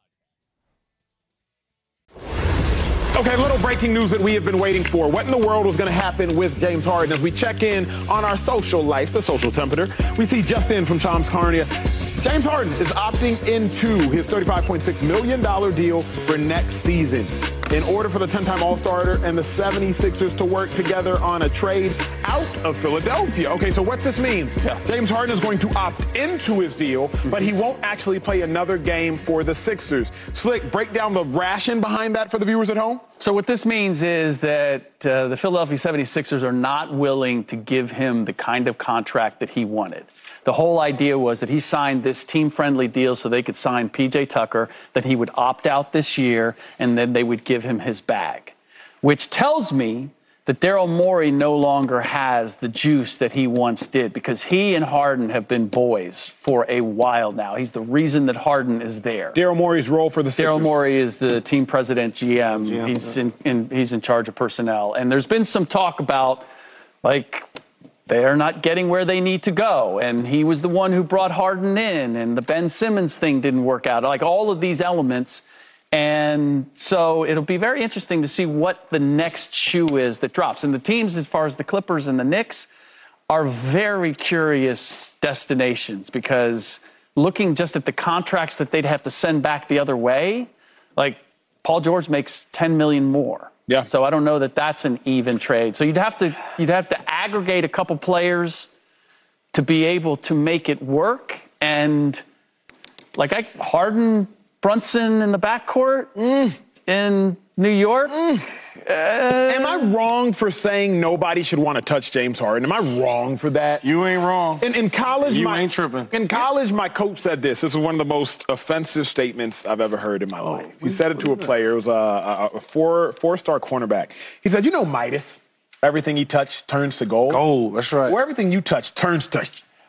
Okay, little breaking news that we have been waiting for. What in the world was going to happen with James Harden? As we check in on our social life, the social temperature, we see just in from Shams Charania. James Harden is opting into his $35.6 million deal for next season in order for the 10-time All-Starter and the 76ers to work together on a trade out of Philadelphia. Okay, so what this means, James Harden is going to opt into his deal, but he won't actually play another game for the Sixers. Slick, break down the ration behind that for the viewers at home. So what this means is that the Philadelphia 76ers are not willing to give him the kind of contract that he wanted. The whole idea was that he signed this team-friendly deal so they could sign P.J. Tucker, that he would opt out this year, and then they would give him his bag, which tells me that Daryl Morey no longer has the juice that he once did because he and Harden have been boys for a while now. He's the reason that Harden is there. Daryl Morey's role for the Sixers. Daryl Morey is the team president, GM. He's in charge of personnel. And there's been some talk about, like, they're not getting where they need to go. And he was the one who brought Harden in, and the Ben Simmons thing didn't work out. Like, all of these elements. And so it'll be very interesting to see what the next shoe is that drops. And the teams, as far as the Clippers and the Knicks, are very curious destinations because looking just at the contracts that they'd have to send back the other way, like Paul George makes $10 million more. Yeah. So I don't know that that's an even trade. So you'd have to aggregate a couple players to be able to make it work. And like Harden, Brunson in the backcourt in New York. Am I wrong for saying nobody should want to touch James Harden? Am I wrong for that? You ain't wrong. In college, You ain't tripping. In college, my coach said this. This is one of the most offensive statements I've ever heard in my life. He said it to a player. It was a four-star cornerback. He said, "You know Midas. Everything he touched turns to gold. Gold, that's right. Well, everything you touch turns to."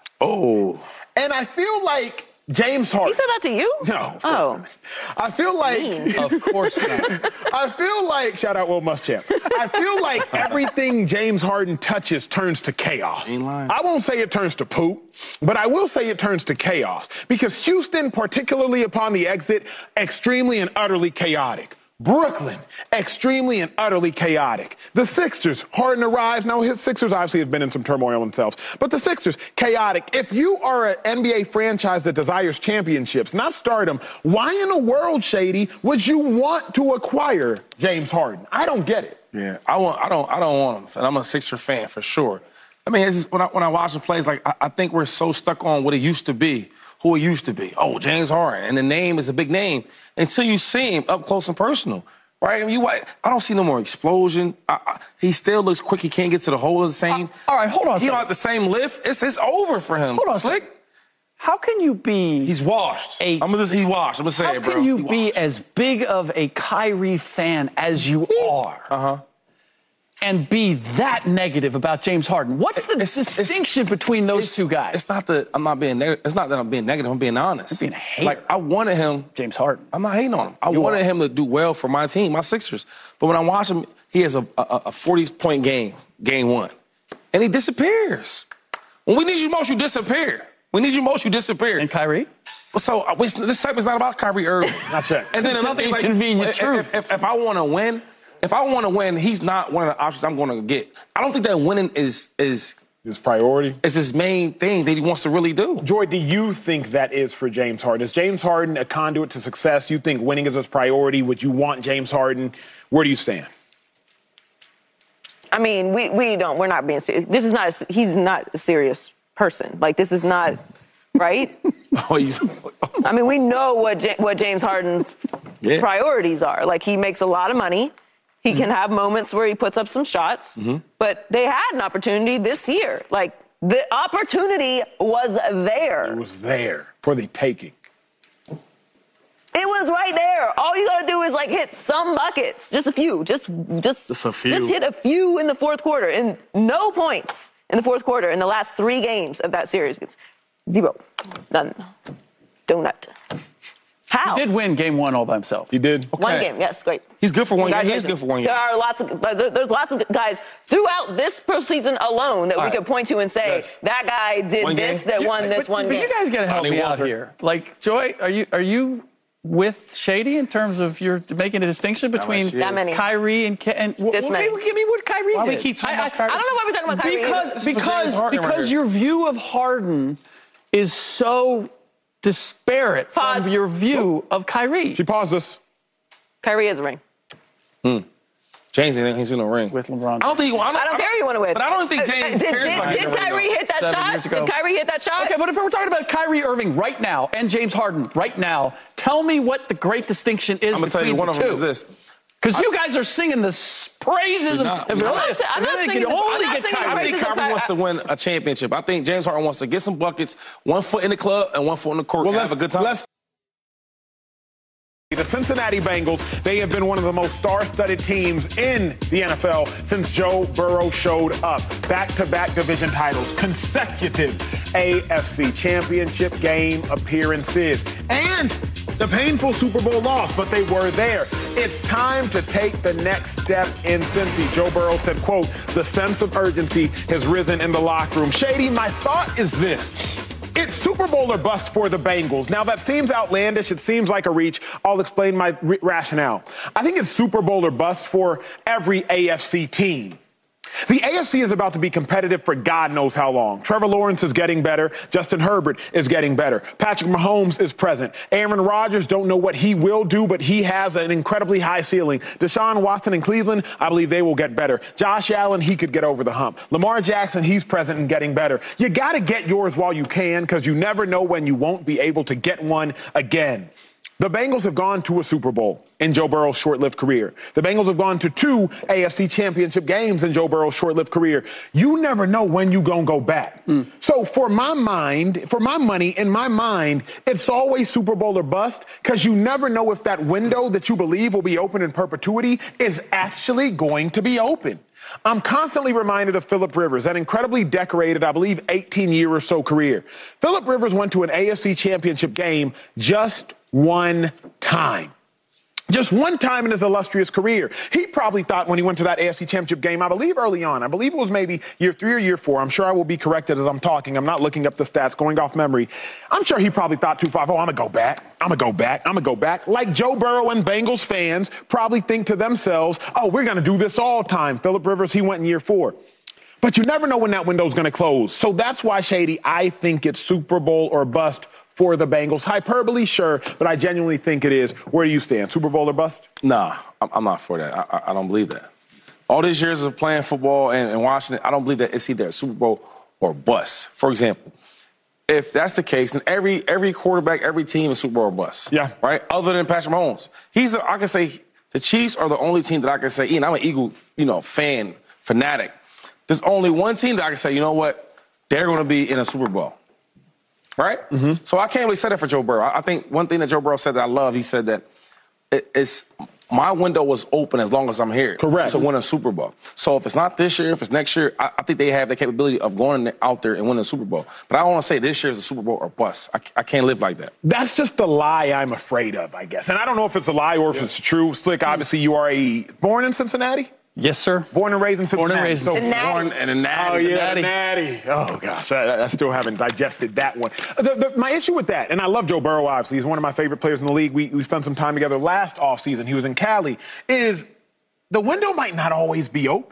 Oh. And I feel like James Harden. He said that to you? No. Of course not. I feel like. Of course not. I feel like, shout out Will Muschamp. I feel like everything James Harden touches turns to chaos. Ain't lying. I won't say it turns to poop, but I will say it turns to chaos. Because Houston, particularly upon the exit, extremely and utterly chaotic. Brooklyn, extremely and utterly chaotic. The Sixers, Harden arrives. Now, his Sixers obviously have been in some turmoil themselves, but the Sixers, chaotic. If you are an NBA franchise that desires championships, not stardom, why in the world, Shady, would you want to acquire James Harden? I don't get it. Yeah, I don't want him. And I'm a Sixer fan for sure. I mean, it's just, when I watch the plays, like I think we're so stuck on what it used to be, who it used to be. Oh, James Harden, and the name is a big name until you see him up close and personal, right? I mean, I don't see no more explosion. He still looks quick. He can't get to the hole the same. All right, hold on a He second. don't have the same lift. It's over for him. Hold on a Slick. second. How can you be... He's washed. He's washed. I'm gonna say How it, bro. can you be as big of a Kyrie fan as you are? And be that negative about James Harden? What's the distinction between those two guys? It's not that I'm not being negative. It's not that I'm being negative. I'm being honest. You're being a hater. Like, I wanted him. James Harden. I'm not hating on him. I wanted him to do well for my team, my Sixers. But when I watch him, he has a 40-point game one. And he disappears. When we need you most, you disappear. We need you most, you disappear. And Kyrie? So this type is not about Kyrie Irving. Not yet. And then It's another an thing, like, inconvenient truth. if I want to win, he's not one of the options I'm going to get. I don't think that winning is His priority? It's his main thing that he wants to really do. Joy, do you think that is for James Harden? Is James Harden a conduit to success? You think winning is his priority? Would you want James Harden? Where do you stand? I mean, we're not being serious. He's not a serious person. Like, this is not, right? I mean, we know what James Harden's priorities are. Like, he makes a lot of money. He can have moments where he puts up some shots, but they had an opportunity this year. Like, the opportunity was there. It was there for the taking. It was right there. All you got to do is, like, hit some buckets. Just a few. Just a few. Just hit a few in the fourth quarter. And no points in the fourth quarter in the last 3 games of that series. It's 0. None. Donut. How? He did win game 1 all by himself. He did? Okay. 1 game, yes, great. He's good for 1 game. He is good for 1 game. There's lots of guys throughout this postseason alone that we could point to and say, that guy did this, that won this one game. You guys got to help me out here. Like, Joy, are you with Shady in terms of you're making a distinction between Kyrie and this many. Give me what Kyrie why did. We keep talking about Kyrie? I don't know why we're talking about Kyrie. Because your view of Harden is so disparate from your view of Kyrie. She paused us. Kyrie has a ring. James ain't seen no ring. With LeBron. I don't care who you want to win. But I don't think James cares about Did Kyrie hit that shot? Did Kyrie hit that shot? Okay, but if we're talking about Kyrie Irving right now and James Harden right now, tell me what the great distinction is between the two. I'm going to tell you one of them is this. Because you guys are singing the praises of I'm not singing I think Kyrie wants to win a championship. I think James Harden wants to get some buckets, 1 foot in the club and 1 foot in the court, and have a good time. The Cincinnati Bengals, they have been one of the most star-studded teams in the NFL since Joe Burrow showed up. Back-to-back division titles, consecutive AFC Championship game appearances, and the painful Super Bowl loss, but they were there. It's time to take the next step in Cincy. Joe Burrow said, quote, the sense of urgency has risen in the locker room. Shady, my thought is this. It's Super Bowl or bust for the Bengals. Now, that seems outlandish. It seems like a reach. I'll explain my rationale. I think it's Super Bowl or bust for every AFC team. The AFC is about to be competitive for God knows how long. Trevor Lawrence is getting better. Justin Herbert is getting better. Patrick Mahomes is present. Aaron Rodgers, don't know what he will do, but he has an incredibly high ceiling. Deshaun Watson in Cleveland, I believe they will get better. Josh Allen, he could get over the hump. Lamar Jackson, he's present and getting better. You got to get yours while you can, because you never know when you won't be able to get one again. The Bengals have gone to a Super Bowl in Joe Burrow's short-lived career. The Bengals have gone to 2 AFC championship games in Joe Burrow's short-lived career. You never know when you're going to go back. So for my money, in my mind, it's always Super Bowl or bust, because you never know if that window that you believe will be open in perpetuity is actually going to be open. I'm constantly reminded of Phillip Rivers, an incredibly decorated, I believe, 18-year or so career. Phillip Rivers went to an AFC championship game just 1 time. Just 1 time in his illustrious career. He probably thought when he went to that AFC Championship game, I believe early on, I believe it was maybe year 3 or year 4. I'm sure I will be corrected as I'm talking. I'm not looking up the stats, going off memory. I'm sure he probably thought 2-5, I'm going to go back. I'm going to go back. I'm going to go back. Like Joe Burrow and Bengals fans probably think to themselves, oh, we're going to do this all time. Phillip Rivers, he went in year 4. But you never know when that window is going to close. So that's why, Shady, I think it's Super Bowl or bust for the Bengals. Hyperbole, sure, but I genuinely think it is. Where do you stand? Super Bowl or bust? Nah, I'm not for that. I don't believe that. All these years of playing football and watching it, I don't believe that it's either a Super Bowl or bust. For example, if that's the case, then every quarterback, every team is Super Bowl or bust. Yeah. Right? Other than Patrick Mahomes. I can say the Chiefs are the only team that I can say, Ian, I'm an Eagle, fanatic. There's only one team that I can say, you know what? They're going to be in a Super Bowl. Right? So I can't really say that for Joe Burrow. I think one thing that Joe Burrow said that I love, he said that it's my window was open as long as I'm here. Correct. To win a Super Bowl. So if it's not this year, if it's next year, I think they have the capability of going out there and winning a Super Bowl. But I don't want to say this year is a Super Bowl or bust. I can't live like that. That's just the lie I'm afraid of, I guess. And I don't know if it's a lie or if it's true. Slick, obviously you are born in Cincinnati? Yes, sir. Born and raised in Cincinnati. Born and raised in Cincinnati. Born and a natty. Oh, yeah, natty. Oh, gosh, I still haven't digested that one. My issue with that, and I love Joe Burrow, obviously. He's one of my favorite players in the league. We spent some time together last offseason. He was in Cali. Is the window might not always be open.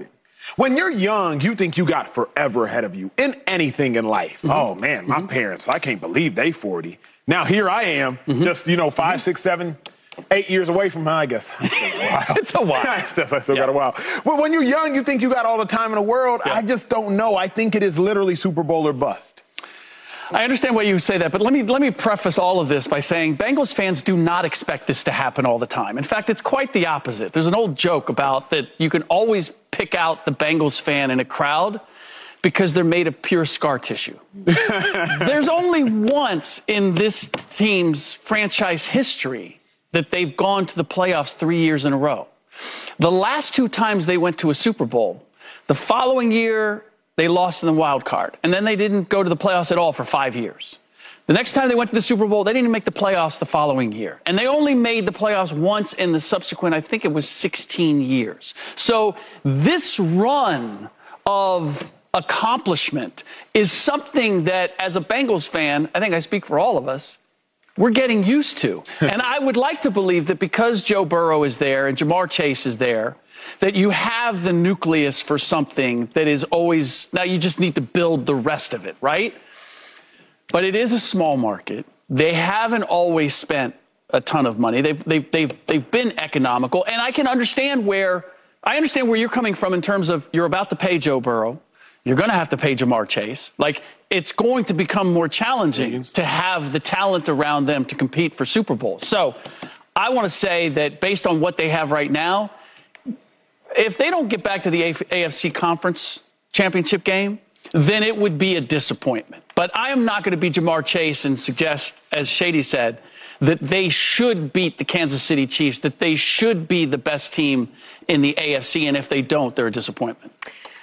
When you're young, you think you got forever ahead of you in anything in life. Mm-hmm. Oh, man, my parents, I can't believe they 40. Now here I am, just, 5, 6, 7, 8 years away from, I guess. It's a while. I still got a while. But when you're young, you think you got all the time in the world. I just don't know. I think it is literally Super Bowl or bust. I understand why you say that, but let me preface all of this by saying Bengals fans do not expect this to happen all the time. In fact, it's quite the opposite. There's an old joke about that you can always pick out the Bengals fan in a crowd because they're made of pure scar tissue. There's only once in this team's franchise history that they've gone to the playoffs 3 years in a row. The last 2 times they went to a Super Bowl, the following year they lost in the wild card, and then they didn't go to the playoffs at all for 5 years. The next time they went to the Super Bowl, they didn't even make the playoffs the following year. And they only made the playoffs once in the subsequent, I think it was 16 years. So this run of accomplishment is something that, as a Bengals fan, I think I speak for all of us, we're getting used to. And I would like to believe that because Joe Burrow is there and Ja'Marr Chase is there, that you have the nucleus for something that is always, now you just need to build the rest of it, right? But it is a small market. They haven't always spent a ton of money. They've been economical. And I can understand where you're coming from in terms of you're about to pay Joe Burrow. You're going to have to pay Ja'Marr Chase. Like, it's going to become more challenging to have the talent around them to compete for Super Bowl. So I want to say that based on what they have right now, if they don't get back to the AFC Conference Championship game, then it would be a disappointment. But I am not going to be Ja'Marr Chase and suggest, as Shady said, that they should beat the Kansas City Chiefs, that they should be the best team in the AFC, and if they don't, they're a disappointment.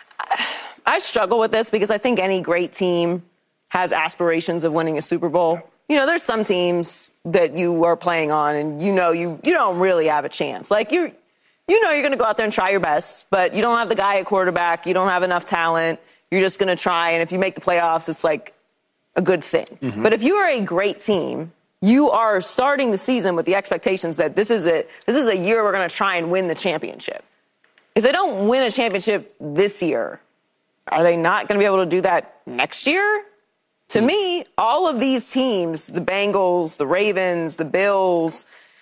I struggle with this because I think any great team has aspirations of winning a Super Bowl. There's some teams that you are playing on and you don't really have a chance. Like you're going to go out there and try your best, but you don't have the guy at quarterback. You don't have enough talent. You're just going to try. And if you make the playoffs, it's like a good thing. Mm-hmm. But if you are a great team, you are starting the season with the expectations that this is a year we're going to try and win the championship. If they don't win a championship this year, are they not going to be able to do that next year? To me, all of these teams, the Bengals, the Ravens, the Bills,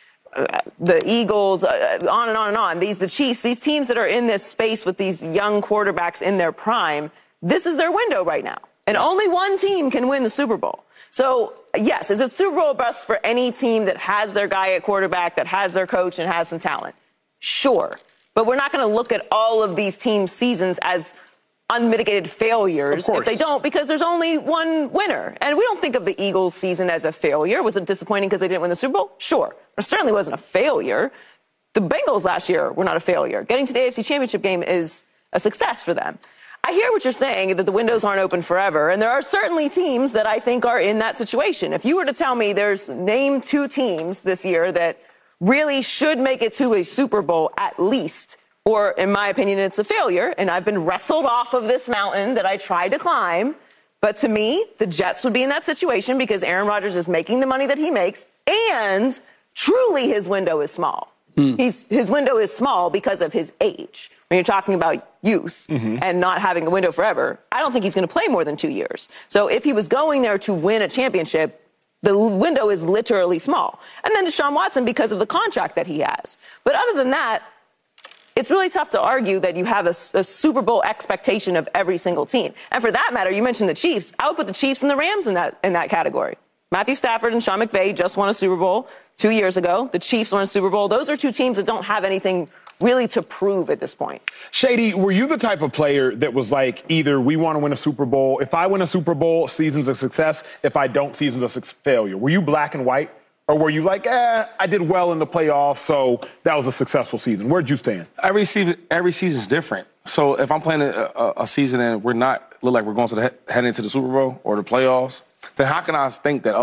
the Eagles, on and on and on, the Chiefs, these teams that are in this space with these young quarterbacks in their prime, this is their window right now. And only one team can win the Super Bowl. So, yes, is it Super Bowl bust for any team that has their guy at quarterback, that has their coach and has some talent? Sure. But we're not going to look at all of these teams' seasons as unmitigated failures if they don't, because there's only one winner. And we don't think of the Eagles' season as a failure. Was it disappointing because they didn't win the Super Bowl? Sure. It certainly wasn't a failure. The Bengals last year were not a failure. Getting to the AFC Championship game is a success for them. I hear what you're saying, that the windows aren't open forever. And there are certainly teams that I think are in that situation. If you were to tell me name 2 teams this year that really should make it to a Super Bowl at least, or in my opinion, it's a failure, and I've been wrestled off of this mountain that I tried to climb. But to me, the Jets would be in that situation because Aaron Rodgers is making the money that he makes, and truly his window is small. His window is small because of his age. When you're talking about youth and not having a window forever, I don't think he's going to play more than 2 years. So if he was going there to win a championship, the window is literally small. And then Deshaun Watson because of the contract that he has. But other than that, it's really tough to argue that you have a Super Bowl expectation of every single team. And for that matter, you mentioned the Chiefs. I would put the Chiefs and the Rams in that category. Matthew Stafford and Sean McVay just won a Super Bowl 2 years ago. The Chiefs won a Super Bowl. Those are 2 teams that don't have anything really to prove at this point. Shady, were you the type of player that was like, either we want to win a Super Bowl, if I win a Super Bowl, season's a success, if I don't, season's a failure? Were you black and white? Or were you like, I did well in the playoffs, so that was a successful season? Where'd you stand? Every season's different. So if I'm playing a season and we're not look like we're going to heading into the Super Bowl or the playoffs, then how can I think that,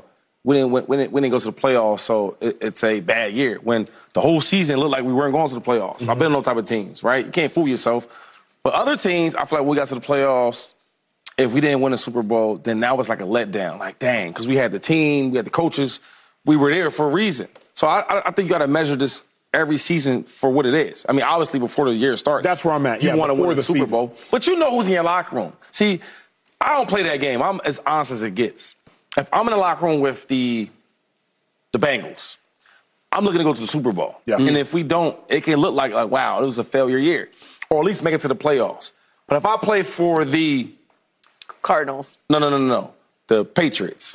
we didn't go to the playoffs, so it's a bad year when the whole season looked like we weren't going to the playoffs. Mm-hmm. I've been on those type of teams, right? You can't fool yourself. But other teams, I feel like when we got to the playoffs, if we didn't win the Super Bowl, then that was like a letdown. Like, dang, because we had the team, we had the coaches. We were there for a reason. So I think you got to measure this every season for what it is. I mean, obviously, before the year starts. That's where I'm at. You want to win the Super season. Bowl. But you know who's in your locker room. See, I don't play that game. I'm as honest as it gets. If I'm in the locker room with the Bengals, I'm looking to go to the Super Bowl. Yeah. And if we don't, it can look like, wow, it was a failure year. Or at least make it to the playoffs. But if I play for the Cardinals. No. The Patriots.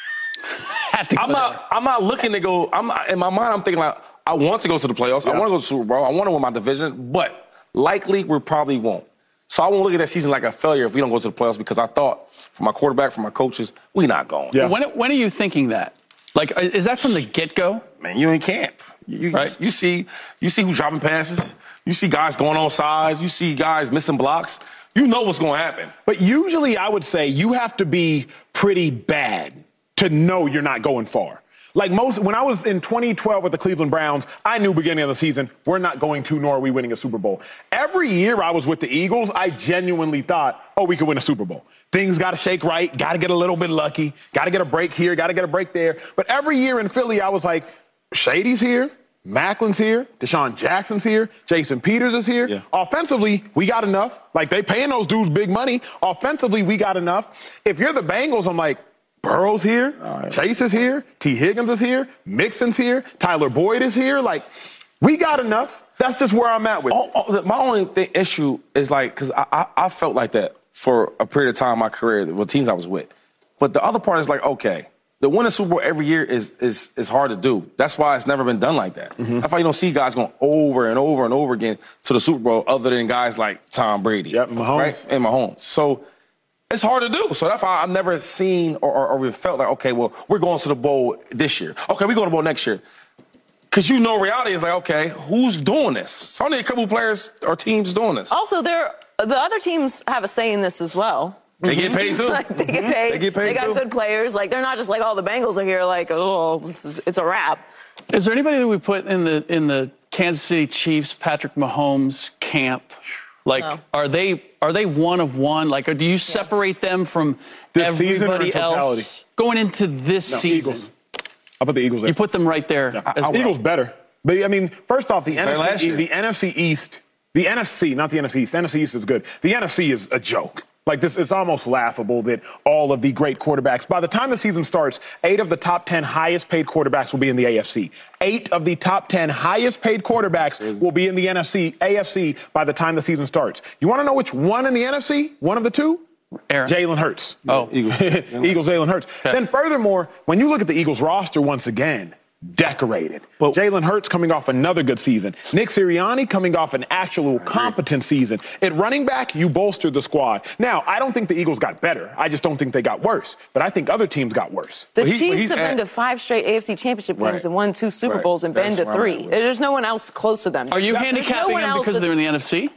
I'm not looking to go. In my mind, I'm thinking like, I want to go to the playoffs. Yeah. I want to go to the Super Bowl. I want to win my division. But likely, we probably won't. So I won't look at that season like a failure if we don't go to the playoffs because I thought, for my quarterback, for my coaches, we not going. Yeah. When are you thinking that? Like, is that from the get-go? Man, you in camp. Right. You see who's dropping passes. You see guys going on sides. You see guys missing blocks. You know what's going to happen. But usually I would say you have to be pretty bad to know you're not going far. Like when I was in 2012 with the Cleveland Browns, I knew beginning of the season, we're not going to, nor are we winning a Super Bowl. Every year I was with the Eagles, I genuinely thought, we could win a Super Bowl. Things got to shake right, got to get a little bit lucky, got to get a break here, got to get a break there. But every year in Philly, I was like, Shady's here, Macklin's here, Deshaun Jackson's here, Jason Peters is here. Yeah. Offensively, we got enough. Like, they paying those dudes big money. Offensively, we got enough. If you're the Bengals, I'm like, Burrow's here, right. Chase is here, T. Higgins is here, Mixon's here, Tyler Boyd is here. Like, we got enough. That's just where I'm at with it. My only issue is, like, because I felt like that for a period of time in my career with teams I was with. But the other part is, like, okay, the winning Super Bowl every year is hard to do. That's why it's never been done like that. Mm-hmm. That's why you don't see guys going over and over and over again to the Super Bowl other than guys like Tom Brady. Yep, Mahomes. Right? And Mahomes. So it's hard to do. So that's why I've never seen or felt like, okay, well, we're going to the bowl this year. Okay, we're going to the bowl next year. Because reality is like, okay, who's doing this? It's only a couple players or teams doing this. Also, the other teams have a say in this as well. They get paid too. Like, they get paid. They get paid They got too. good players. Like, they're not just like, the Bengals are here. Like, it's a wrap. Is there anybody that we put in the Kansas City Chiefs, Patrick Mahomes camp? Like, No. are they one of one? Like, do you separate them from This season or in everybody totality? else going into this season? Eagles. I'll put the Eagles there. You put them right there. Yeah. as well. Eagles better. But, I mean, first off, the better last year. NFC East, the NFC, not the NFC East. The NFC East is good. The NFC is a joke. Like, this, it's almost laughable that all of the great quarterbacks, by the time the season starts, 8 of the top 10 highest paid quarterbacks will be in the AFC. 8 of the top 10 highest paid quarterbacks will be in the AFC by the time the season starts. You want to know which one in the NFC? One of the two? Aaron. Jalen Hurts. Oh. Eagles. Eagles, Jalen Hurts. Okay. Then furthermore, when you look at the Eagles roster once again, decorated. But Jalen Hurts coming off another good season. Nick Sirianni coming off an actual competent season. At running back, you bolstered the squad. Now, I don't think the Eagles got better. I just don't think they got worse. But I think other teams got worse. The Chiefs have been to 5 straight AFC championship games Right. and won 2 Super Right. Bowls and been That's to where I'm 3. at with it. There's no one else close to them. Are you There's handicapping no one them else because they're in the NFC?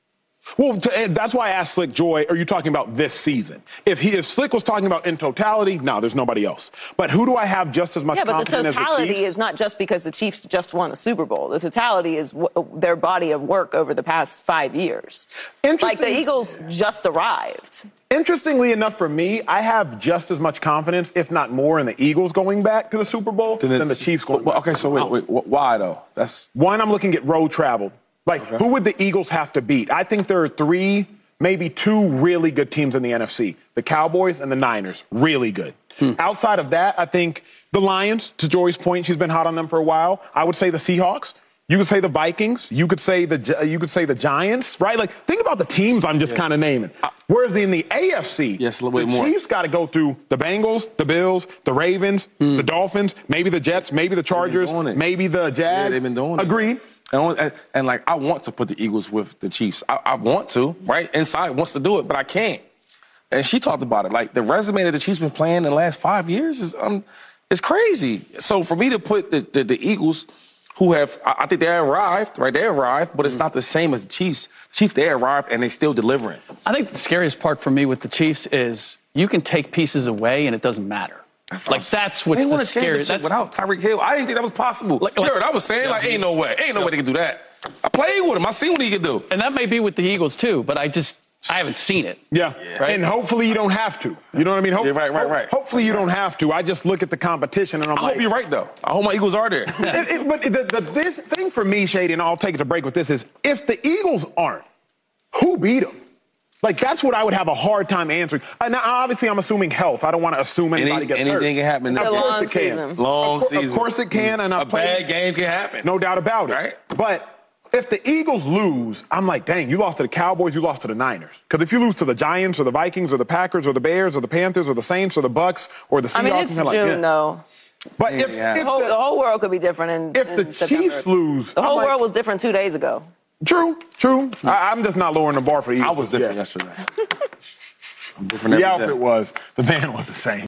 Well, that's why I asked Slick Joy, are you talking about this season? If Slick was talking about in totality, no, there's nobody else. But who do I have just as much Yeah, but the confidence as the totality Chiefs? is not just because the Chiefs just won the Super Bowl. The totality is their body of work over the past 5 years. Like, the Eagles just arrived. Interestingly enough for me, I have just as much confidence, if not more, in the Eagles going back to the Super Bowl than the Chiefs going back. Okay, so wait, why though? That's One, I'm looking at road travel. Like, who would the Eagles have to beat? I think there are 3, maybe 2 really good teams in the NFC. The Cowboys and the Niners, really good. Outside of that, I think the Lions, to Joy's point, she's been hot on them for a while. I would say the Seahawks. You could say the Vikings. You could say the Giants, right? Like, think about the teams I'm just kind of naming. Whereas in the AFC, Yes, a little bit the more. Chiefs got to go through the Bengals, the Bills, the Ravens, the Dolphins, maybe the Jets, maybe the Chargers, doing it. maybe the Jags. Yeah, they've been doing it. Agreed. And like, I want to put the Eagles with the Chiefs. I want to, right? Inside wants to do it, but I can't. And she talked about it. Like, the resume that the Chiefs been playing in the last 5 years is crazy. So for me to put the Eagles, who have, I think they arrived, right? They arrived, but it's not the same as the Chiefs. Chiefs, they arrived and they still delivering. I think the scariest part for me with the Chiefs is you can take pieces away and it doesn't matter. Like, that's what's They won the a scariest. championship without Tyreek Hill. I didn't think that was possible. Like- you heard what I was saying? Like, ain't no way. Ain't no way they can do that. I played with him. I seen what he could do. And that may be with the Eagles too, but I haven't seen it. Yeah. Right? And hopefully you don't have to. You know what I mean? Right. Hopefully you don't have to. I just look at the competition and I'm I like. hope you're right, though. I hope my Eagles are there. But this thing for me, Shady, and I'll take it to break with this, is if the Eagles aren't, who beat them? Like, that's what I would have a hard time answering. Now, obviously, I'm assuming health. I don't want to assume anybody gets hurt. Anything can happen. It's a long season. Long season. Of course it can. And a bad game can happen. No doubt about it. Right? But if the Eagles lose, I'm like, dang, you lost to the Cowboys, you lost to the Niners. Because if you lose to the Giants or the Vikings or the Packers or the Bears or the Panthers or the Saints or the Bucks or the Seahawks, I mean, it's June, though. But if the whole world could be different if the Chiefs lose, the whole world was different 2 days ago. True. I'm just not lowering the bar for the Eagles. I was different yesterday. I'm different The every day. outfit was, the man was the same.